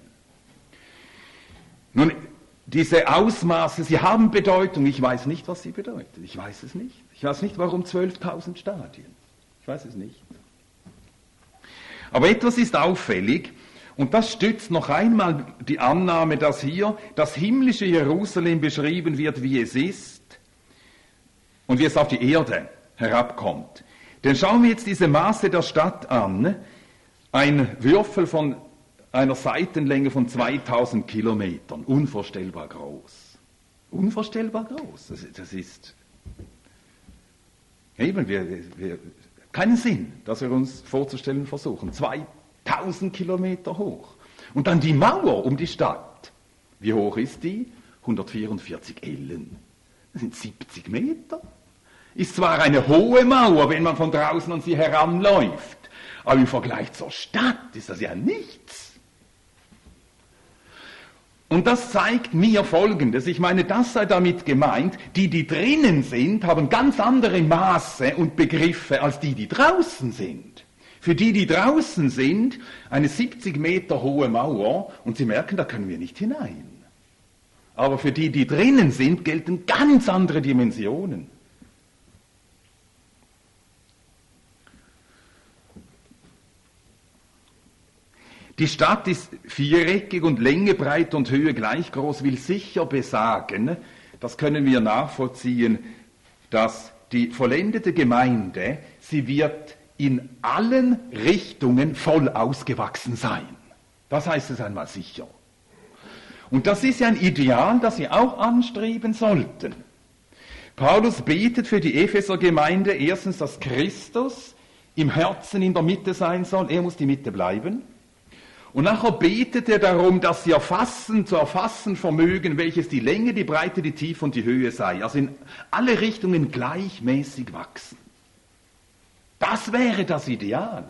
Nun, diese Ausmaße, sie haben Bedeutung. Ich weiß nicht, was sie bedeuten. Ich weiß es nicht. Ich weiß nicht, warum 12.000 Stadien. Ich weiß es nicht. Aber etwas ist auffällig, und das stützt noch einmal die Annahme, dass hier das himmlische Jerusalem beschrieben wird, wie es ist und wie es auf die Erde herabkommt. Denn schauen wir jetzt diese Maße der Stadt an. Ein Würfel von einer Seitenlänge von 2000 Kilometern. Unvorstellbar groß. Unvorstellbar groß. Das ist eben, keinen Sinn, dass wir uns vorzustellen versuchen. 2000 Kilometer hoch. Und dann die Mauer um die Stadt. Wie hoch ist die? 144 Ellen. Das sind 70 Meter. Ist zwar eine hohe Mauer, wenn man von draußen an sie heranläuft, aber im Vergleich zur Stadt ist das ja nichts. Und das zeigt mir Folgendes. Ich meine, das sei damit gemeint, die drinnen sind, haben ganz andere Maße und Begriffe als die draußen sind. Für die draußen sind, eine 70 Meter hohe Mauer, und Sie merken, da können wir nicht hinein. Aber für die drinnen sind, gelten ganz andere Dimensionen. Die Stadt ist viereckig und Länge, Breite und Höhe gleich groß, will sicher besagen, das können wir nachvollziehen, dass die vollendete Gemeinde, sie wird in allen Richtungen voll ausgewachsen sein. Das heißt es einmal sicher. Und das ist ja ein Ideal, das wir auch anstreben sollten. Paulus betet für die Epheser-Gemeinde erstens, dass Christus im Herzen in der Mitte sein soll, er muss die Mitte bleiben. Und nachher betet er darum, dass sie zu erfassen vermögen, welches die Länge, die Breite, die Tiefe und die Höhe sei. Also in alle Richtungen gleichmäßig wachsen. Das wäre das Ideal.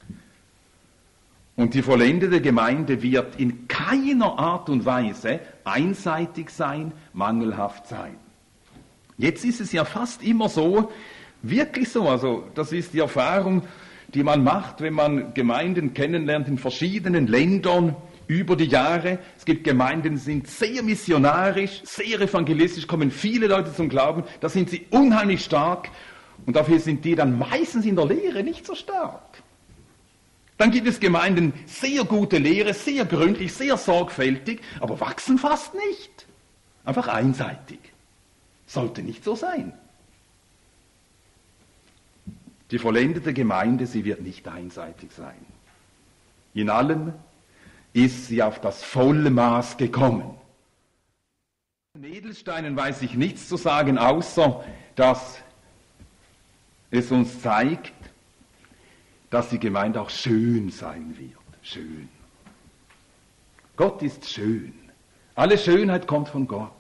Und die vollendete Gemeinde wird in keiner Art und Weise einseitig sein, mangelhaft sein. Jetzt ist es ja fast immer so, wirklich so, also das ist die Erfahrung, die man macht, wenn man Gemeinden kennenlernt in verschiedenen Ländern über die Jahre. Es gibt Gemeinden, die sind sehr missionarisch, sehr evangelistisch, kommen viele Leute zum Glauben, da sind sie unheimlich stark und dafür sind die dann meistens in der Lehre nicht so stark. Dann gibt es Gemeinden, sehr gute Lehre, sehr gründlich, sehr sorgfältig, aber wachsen fast nicht. Einfach einseitig. Sollte nicht so sein. Die vollendete Gemeinde, sie wird nicht einseitig sein. In allem ist sie auf das Vollmaß gekommen. Von Edelsteinen weiß ich nichts zu sagen, außer dass es uns zeigt, dass die Gemeinde auch schön sein wird. Schön. Gott ist schön. Alle Schönheit kommt von Gott.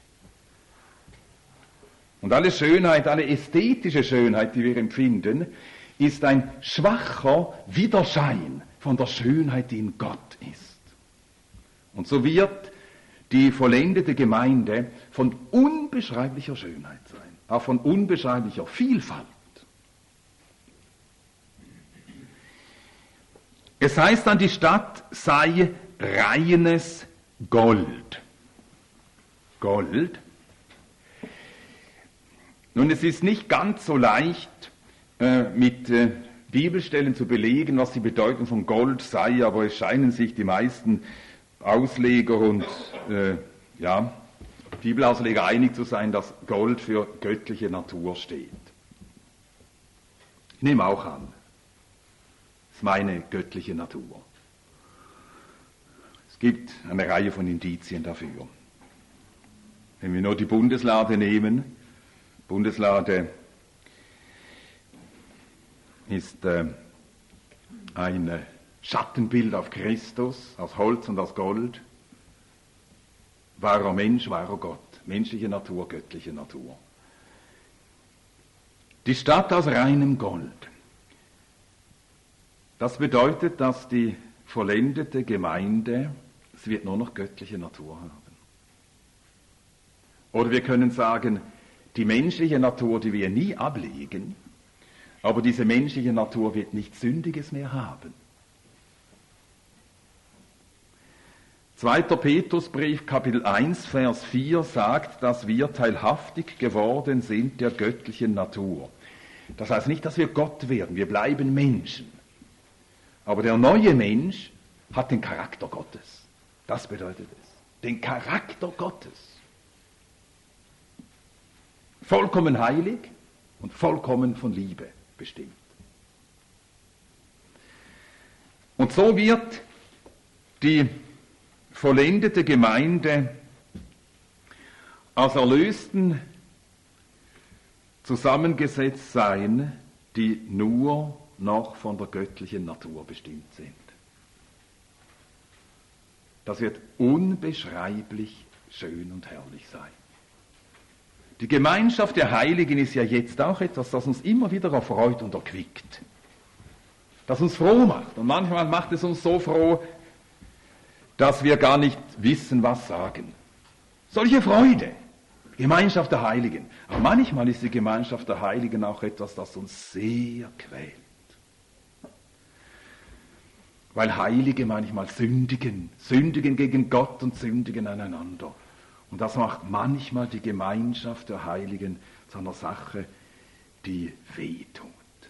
Und alle Schönheit, alle ästhetische Schönheit, die wir empfinden, ist ein schwacher Widerschein von der Schönheit, die in Gott ist. Und so wird die vollendete Gemeinde von unbeschreiblicher Schönheit sein, auch von unbeschreiblicher Vielfalt. Es heißt dann, die Stadt sei reines Gold. Gold. Nun, es ist nicht ganz so leicht, mit Bibelstellen zu belegen, was die Bedeutung von Gold sei, aber es scheinen sich die meisten Ausleger und Bibelausleger einig zu sein, dass Gold für göttliche Natur steht. Ich nehme auch an, das ist meine göttliche Natur. Es gibt eine Reihe von Indizien dafür. Wenn wir nur die Bundeslade nehmen, Bundeslade ist ein Schattenbild auf Christus, aus Holz und aus Gold. Wahrer Mensch, wahrer Gott. Menschliche Natur, göttliche Natur. Die Stadt aus reinem Gold. Das bedeutet, dass die vollendete Gemeinde, es wird nur noch göttliche Natur haben. Oder wir können sagen, die menschliche Natur, die wir nie ablegen, aber diese menschliche Natur wird nichts Sündiges mehr haben. 2. Petrusbrief, Kapitel 1, Vers 4 sagt, dass wir teilhaftig geworden sind der göttlichen Natur. Das heißt nicht, dass wir Gott werden, wir bleiben Menschen. Aber der neue Mensch hat den Charakter Gottes. Das bedeutet es. Den Charakter Gottes. Vollkommen heilig und vollkommen von Liebe bestimmt. Und so wird die vollendete Gemeinde aus Erlösten zusammengesetzt sein, die nur noch von der göttlichen Natur bestimmt sind. Das wird unbeschreiblich schön und herrlich sein. Die Gemeinschaft der Heiligen ist ja jetzt auch etwas, das uns immer wieder erfreut und erquickt. Das uns froh macht. Und manchmal macht es uns so froh, dass wir gar nicht wissen, was sagen. Solche Freude. Gemeinschaft der Heiligen. Aber manchmal ist die Gemeinschaft der Heiligen auch etwas, das uns sehr quält. Weil Heilige manchmal sündigen gegen Gott und sündigen aneinander. Und das macht manchmal die Gemeinschaft der Heiligen zu einer Sache, die wehtut.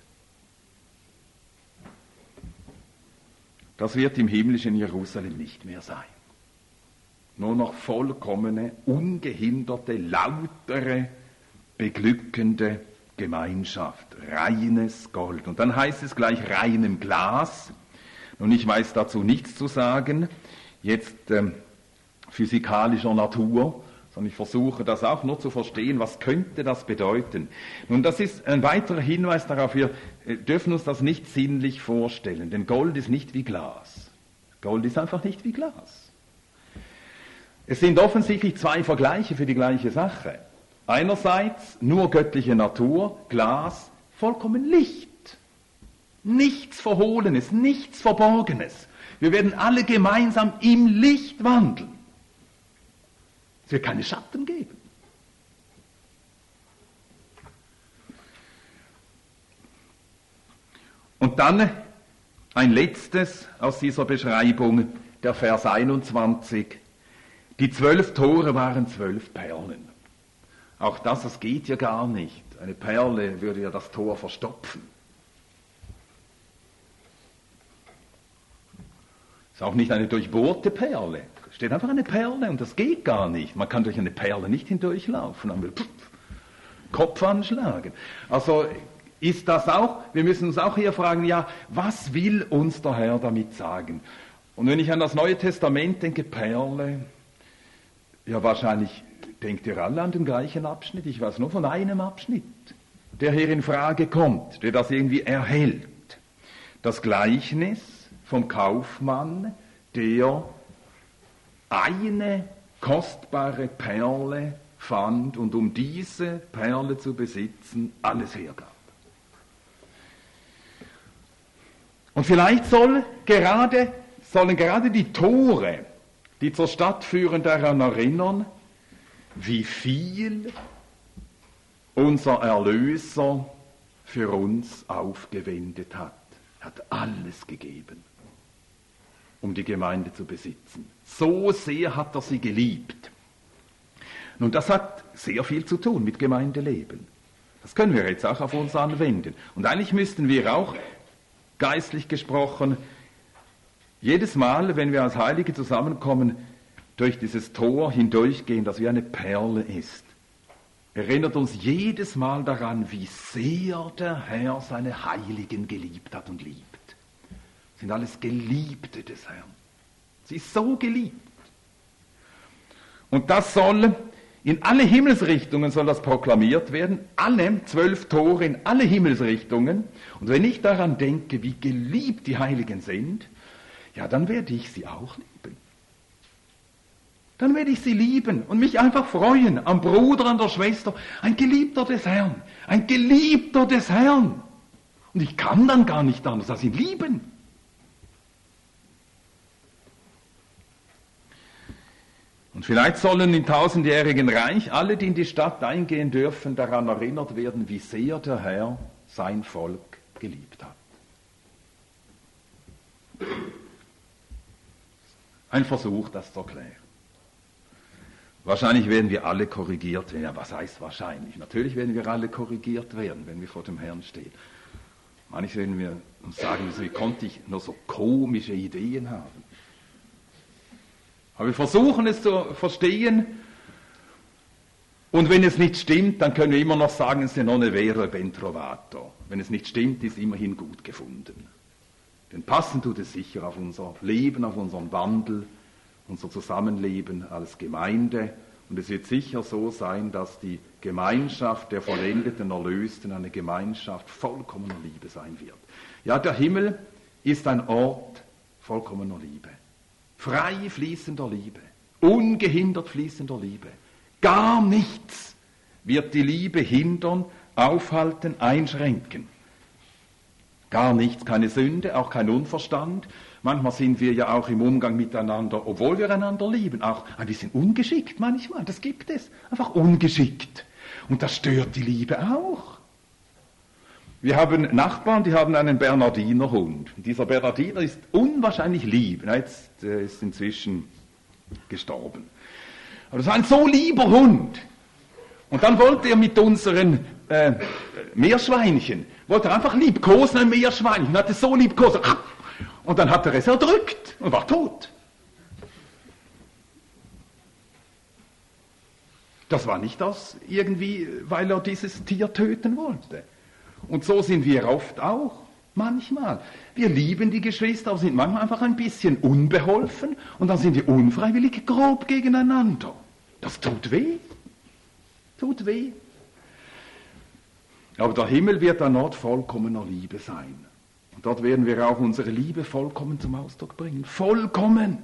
Das wird im himmlischen Jerusalem nicht mehr sein. Nur noch vollkommene, ungehinderte, lautere, beglückende Gemeinschaft. Reines Gold. Und dann heißt es gleich reinem Glas. Und ich weiß dazu nichts zu sagen. Jetzt physikalischer Natur, sondern ich versuche das auch nur zu verstehen, was könnte das bedeuten. Nun, das ist ein weiterer Hinweis darauf, wir dürfen uns das nicht sinnlich vorstellen, denn Gold ist nicht wie Glas. Gold ist einfach nicht wie Glas. Es sind offensichtlich zwei Vergleiche für die gleiche Sache. Einerseits nur göttliche Natur, Glas, vollkommen Licht. Nichts Verhohlenes, nichts Verborgenes. Wir werden alle gemeinsam im Licht wandeln. Es wird keine Schatten geben. Und dann ein letztes aus dieser Beschreibung, der Vers 21. Die 12 Tore waren 12 Perlen. Auch das geht ja gar nicht. Eine Perle würde ja das Tor verstopfen. Ist auch nicht eine durchbohrte Perle. Steht einfach eine Perle und das geht gar nicht. Man kann durch eine Perle nicht hindurchlaufen. Man will Kopf anschlagen. Also ist das auch, wir müssen uns auch hier fragen, ja, was will uns der Herr damit sagen? Und wenn ich an das Neue Testament denke, Perle, ja wahrscheinlich denkt ihr alle an den gleichen Abschnitt. Ich weiß nur von einem Abschnitt, der hier in Frage kommt, der das irgendwie erhält. das Gleichnis vom Kaufmann, der eine kostbare Perle fand und um diese Perle zu besitzen, alles hergab. Und vielleicht sollen gerade die Tore, die zur Stadt führen, daran erinnern, wie viel unser Erlöser für uns aufgewendet hat. Er hat alles gegeben, um die Gemeinde zu besitzen. So sehr hat er sie geliebt. Nun, das hat sehr viel zu tun mit Gemeindeleben. Das können wir jetzt auch auf uns anwenden. Und eigentlich müssten wir auch, geistlich gesprochen, jedes Mal, wenn wir als Heilige zusammenkommen, durch dieses Tor hindurchgehen, das wie eine Perle ist. Erinnert uns jedes Mal daran, wie sehr der Herr seine Heiligen geliebt hat und liebt. Das sind alles Geliebte des Herrn. Sie ist so geliebt. Und das soll, in alle Himmelsrichtungen soll das proklamiert werden, alle 12 Tore in alle Himmelsrichtungen. Und wenn ich daran denke, wie geliebt die Heiligen sind, ja, dann werde ich sie auch lieben. Dann werde ich sie lieben und mich einfach freuen am Bruder, an der Schwester, ein Geliebter des Herrn, ein Geliebter des Herrn. Und ich kann dann gar nicht anders als ihn lieben. Und vielleicht sollen im tausendjährigen Reich alle, die in die Stadt eingehen dürfen, daran erinnert werden, wie sehr der Herr sein Volk geliebt hat. Ein Versuch, das zu erklären. Wahrscheinlich werden wir alle korrigiert werden. Ja, was heißt wahrscheinlich? Natürlich werden wir alle korrigiert werden, wenn wir vor dem Herrn stehen. Manche werden wir uns sagen, wie konnte ich nur so komische Ideen haben? Aber wir versuchen es zu verstehen. Und wenn es nicht stimmt, dann können wir immer noch sagen, se non è vero ben trovato. Wenn es nicht stimmt, ist immerhin gut gefunden. Denn passen tut es sicher auf unser Leben, auf unseren Wandel, unser Zusammenleben als Gemeinde. Und es wird sicher so sein, dass die Gemeinschaft der vollendeten Erlösten eine Gemeinschaft vollkommener Liebe sein wird. Ja, der Himmel ist ein Ort vollkommener Liebe. Frei fließender Liebe. Ungehindert fließender Liebe. Gar nichts wird die Liebe hindern, aufhalten, einschränken. Gar nichts, keine Sünde, auch kein Unverstand. Manchmal sind wir ja auch im Umgang miteinander, obwohl wir einander lieben, auch ein bisschen ungeschickt manchmal. Das gibt es. Einfach ungeschickt. Und das stört die Liebe auch. Wir haben Nachbarn, die haben einen Bernardinerhund. Und dieser Bernardiner ist unwahrscheinlich lieb. Jetzt ist inzwischen gestorben. Aber das war ein so lieber Hund. Und dann wollte er mit unseren Meerschweinchen, wollte er einfach liebkosen, ein Meerschweinchen. Und hat es so liebkosen. Und dann hat er es erdrückt und war tot. Das war nicht das irgendwie, weil er dieses Tier töten wollte. Und so sind wir oft auch, manchmal. Wir lieben die Geschwister, aber sind manchmal einfach ein bisschen unbeholfen und dann sind wir unfreiwillig grob gegeneinander. Das tut weh. Tut weh. Aber der Himmel wird ein Ort vollkommener Liebe sein. Und dort werden wir auch unsere Liebe vollkommen zum Ausdruck bringen. Vollkommen.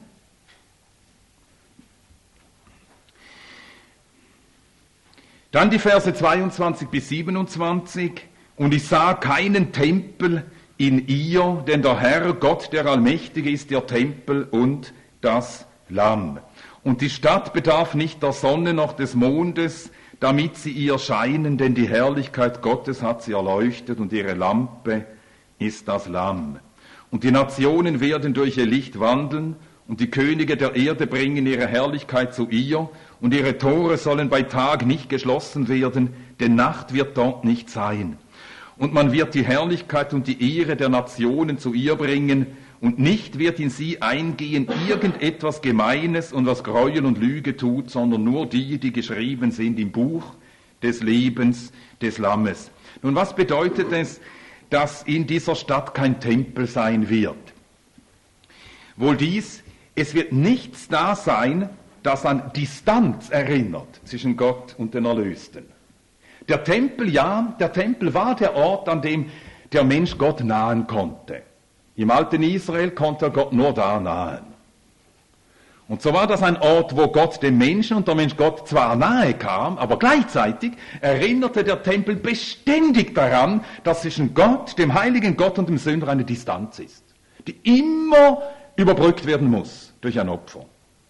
Dann die Verse 22 bis 27. Und ich sah keinen Tempel in ihr, denn der Herr, Gott, der Allmächtige, ist ihr Tempel und das Lamm. Und die Stadt bedarf nicht der Sonne noch des Mondes, damit sie ihr scheinen, denn die Herrlichkeit Gottes hat sie erleuchtet und ihre Lampe ist das Lamm. Und die Nationen werden durch ihr Licht wandeln und die Könige der Erde bringen ihre Herrlichkeit zu ihr und ihre Tore sollen bei Tag nicht geschlossen werden, denn Nacht wird dort nicht sein. Und man wird die Herrlichkeit und die Ehre der Nationen zu ihr bringen und nicht wird in sie eingehen irgendetwas Gemeines und was Gräuel und Lüge tut, sondern nur die, die geschrieben sind im Buch des Lebens des Lammes. Nun, was bedeutet es, dass in dieser Stadt kein Tempel sein wird? Wohl dies, es wird nichts da sein, das an Distanz erinnert zwischen Gott und den Erlösten. Der Tempel, ja, der Tempel war der Ort, an dem der Mensch Gott nahen konnte. Im alten Israel konnte er Gott nur da nahen. Und so war das ein Ort, wo Gott dem Menschen und der Mensch Gott zwar nahe kam, aber gleichzeitig erinnerte der Tempel beständig daran, dass zwischen Gott, dem heiligen Gott und dem Sünder eine Distanz ist, die immer überbrückt werden muss durch ein Opfer.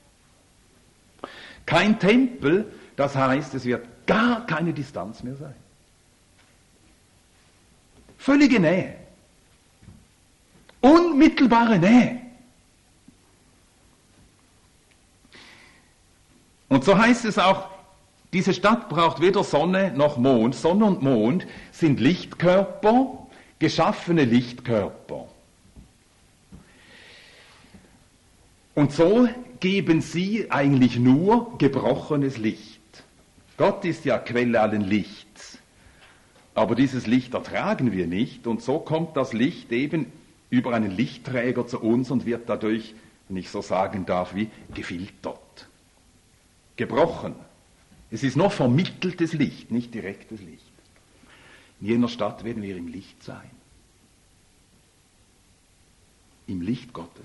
Kein Tempel, das heißt, es wird gar keine Distanz mehr sein. Völlige Nähe. Unmittelbare Nähe. Und so heißt es auch, diese Stadt braucht weder Sonne noch Mond. Sonne und Mond sind Lichtkörper, geschaffene Lichtkörper. Und so geben sie eigentlich nur gebrochenes Licht. Gott ist ja Quelle allen Lichts. Aber dieses Licht ertragen wir nicht und so kommt das Licht eben über einen Lichtträger zu uns und wird dadurch, wenn ich so sagen darf, wie gefiltert. Gebrochen. Es ist nur vermitteltes Licht, nicht direktes Licht. In jener Stadt werden wir im Licht sein. Im Licht Gottes.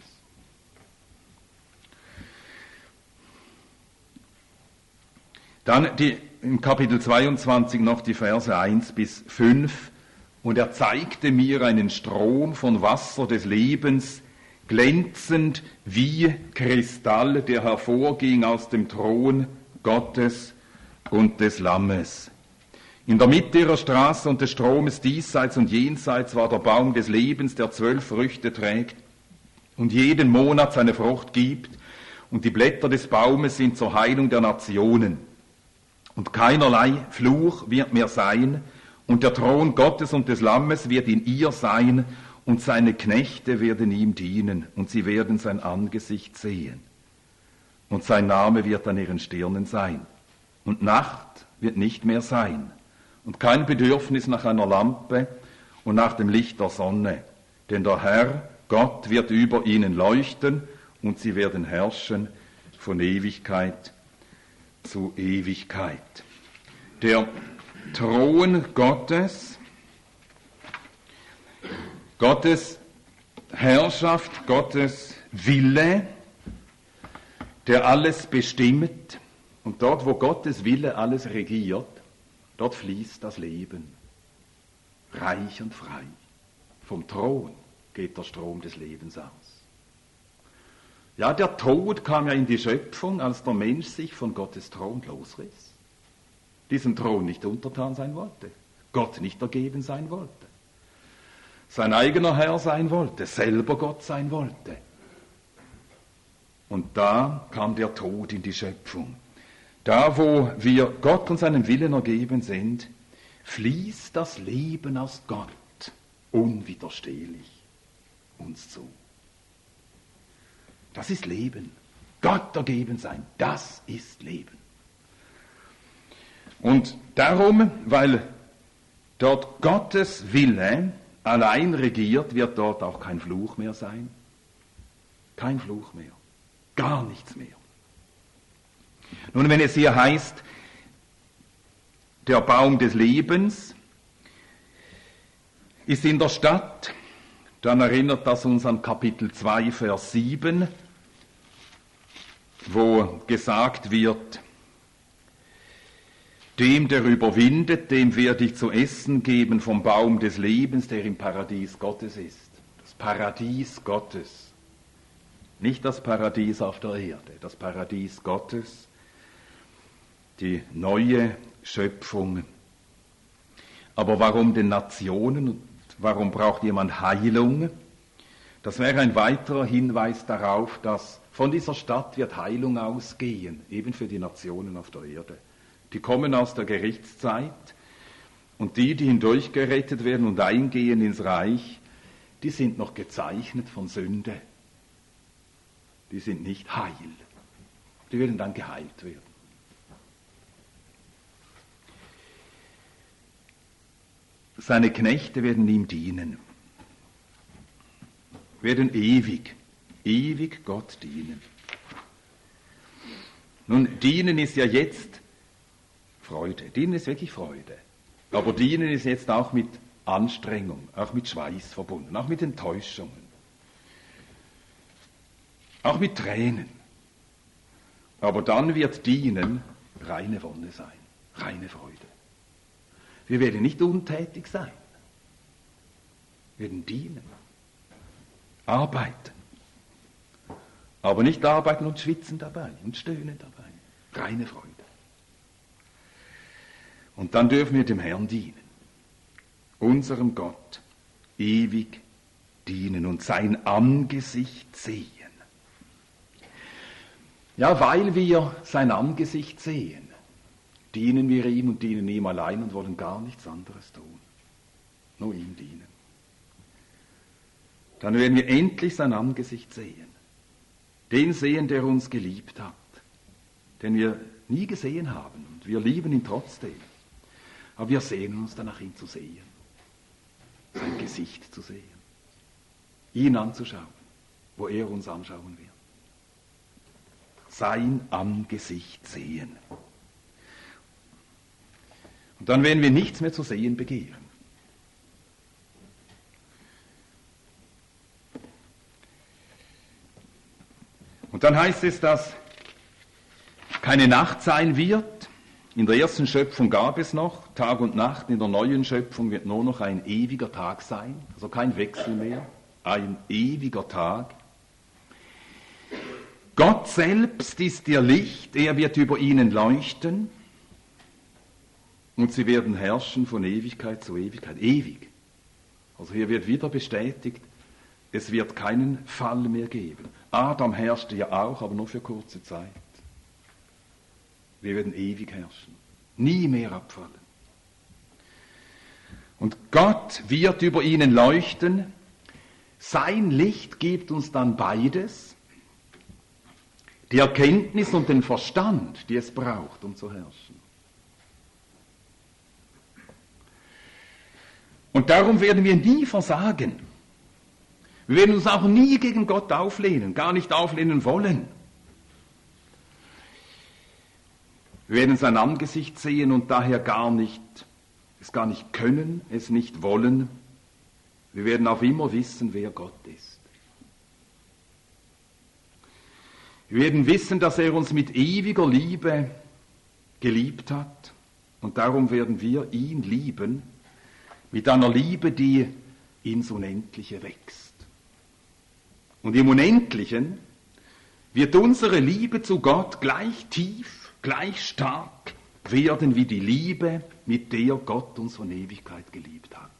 Dann im Kapitel 22 noch die Verse 1 bis 5. Und er zeigte mir einen Strom von Wasser des Lebens, glänzend wie Kristall, der hervorging aus dem Thron Gottes und des Lammes. In der Mitte ihrer Straße und des Stromes diesseits und jenseits war der Baum des Lebens, der 12 Früchte trägt und jeden Monat seine Frucht gibt, und die Blätter des Baumes sind zur Heilung der Nationen. Und keinerlei Fluch wird mehr sein, und der Thron Gottes und des Lammes wird in ihr sein, und seine Knechte werden ihm dienen, und sie werden sein Angesicht sehen. Und sein Name wird an ihren Stirnen sein. Und Nacht wird nicht mehr sein, und kein Bedürfnis nach einer Lampe und nach dem Licht der Sonne. Denn der Herr, Gott, wird über ihnen leuchten, und sie werden herrschen von Ewigkeit zu Ewigkeit. Der Thron Gottes, Gottes Herrschaft, Gottes Wille, der alles bestimmt. Und dort, wo Gottes Wille alles regiert, dort fließt das Leben, reich und frei. Vom Thron geht der Strom des Lebens aus. Ja, der Tod kam ja in die Schöpfung, als der Mensch sich von Gottes Thron losriss. Diesem Thron nicht untertan sein wollte, Gott nicht ergeben sein wollte, sein eigener Herr sein wollte, selber Gott sein wollte. Und da kam der Tod in die Schöpfung. Da, wo wir Gott und seinem Willen ergeben sind, fließt das Leben aus Gott unwiderstehlich uns zu. Das ist Leben. Gott ergeben sein, das ist Leben. Und darum, weil dort Gottes Wille allein regiert, wird dort auch kein Fluch mehr sein. Kein Fluch mehr. Gar nichts mehr. Nun, wenn es hier heißt, der Baum des Lebens ist in der Stadt, dann erinnert das uns an Kapitel 2, Vers 7, wo gesagt wird, dem, der überwindet, dem werde ich zu essen geben vom Baum des Lebens, der im Paradies Gottes ist. Das Paradies Gottes. Nicht das Paradies auf der Erde, das Paradies Gottes, die neue Schöpfung. Aber warum den Nationen und warum braucht jemand Heilung? Das wäre ein weiterer Hinweis darauf, dass von dieser Stadt wird Heilung ausgehen, eben für die Nationen auf der Erde. Die kommen aus der Gerichtszeit und die hindurchgerettet werden und eingehen ins Reich, die sind noch gezeichnet von Sünde. Die sind nicht heil. Die werden dann geheilt werden. Seine Knechte werden ihm dienen, werden ewig Gott dienen. Nun, dienen ist ja jetzt Freude. Dienen ist wirklich Freude. Aber dienen ist jetzt auch mit Anstrengung, auch mit Schweiß verbunden, auch mit Enttäuschungen. auch mit Tränen. Aber dann wird Dienen reine Wonne sein, reine Freude. Wir werden nicht untätig sein. Wir werden dienen, arbeiten. Aber nicht arbeiten und schwitzen dabei und stöhnen dabei. Reine Freude. Und dann dürfen wir dem Herrn dienen. Unserem Gott ewig dienen und sein Angesicht sehen. Ja, weil wir sein Angesicht sehen, dienen wir ihm und dienen ihm allein und wollen gar nichts anderes tun. Nur ihm dienen. Dann werden wir endlich sein Angesicht sehen. Den sehen, der uns geliebt hat, den wir nie gesehen haben. Und wir lieben ihn trotzdem. Aber wir sehnen uns danach, ihn zu sehen. Sein Gesicht zu sehen. Ihn anzuschauen, wo er uns anschauen wird. Sein Angesicht sehen. Und dann werden wir nichts mehr zu sehen begehren. Und dann heißt es, dass keine Nacht sein wird. In der ersten Schöpfung gab es noch Tag und Nacht. In der neuen Schöpfung wird nur noch ein ewiger Tag sein. Also kein Wechsel mehr. Ein ewiger Tag. Gott selbst ist ihr Licht. Er wird über ihnen leuchten. Und sie werden herrschen von Ewigkeit zu Ewigkeit. Ewig. Also hier wird wieder bestätigt, es wird keinen Fall mehr geben. Adam herrschte ja auch, aber nur für kurze Zeit. Wir werden ewig herrschen. Nie mehr abfallen. Und Gott wird über ihnen leuchten. Sein Licht gibt uns dann beides. Die Erkenntnis und den Verstand, die es braucht, um zu herrschen. Und darum werden wir nie versagen. Wir werden uns auch nie gegen Gott auflehnen, gar nicht auflehnen wollen. Wir werden sein Angesicht sehen und daher es gar nicht können, es nicht wollen. Wir werden auf immer wissen, wer Gott ist. Wir werden wissen, dass er uns mit ewiger Liebe geliebt hat und darum werden wir ihn lieben, mit einer Liebe, die ins Unendliche wächst. Und im Unendlichen wird unsere Liebe zu Gott gleich tief, gleich stark werden wie die Liebe, mit der Gott uns von Ewigkeit geliebt hat.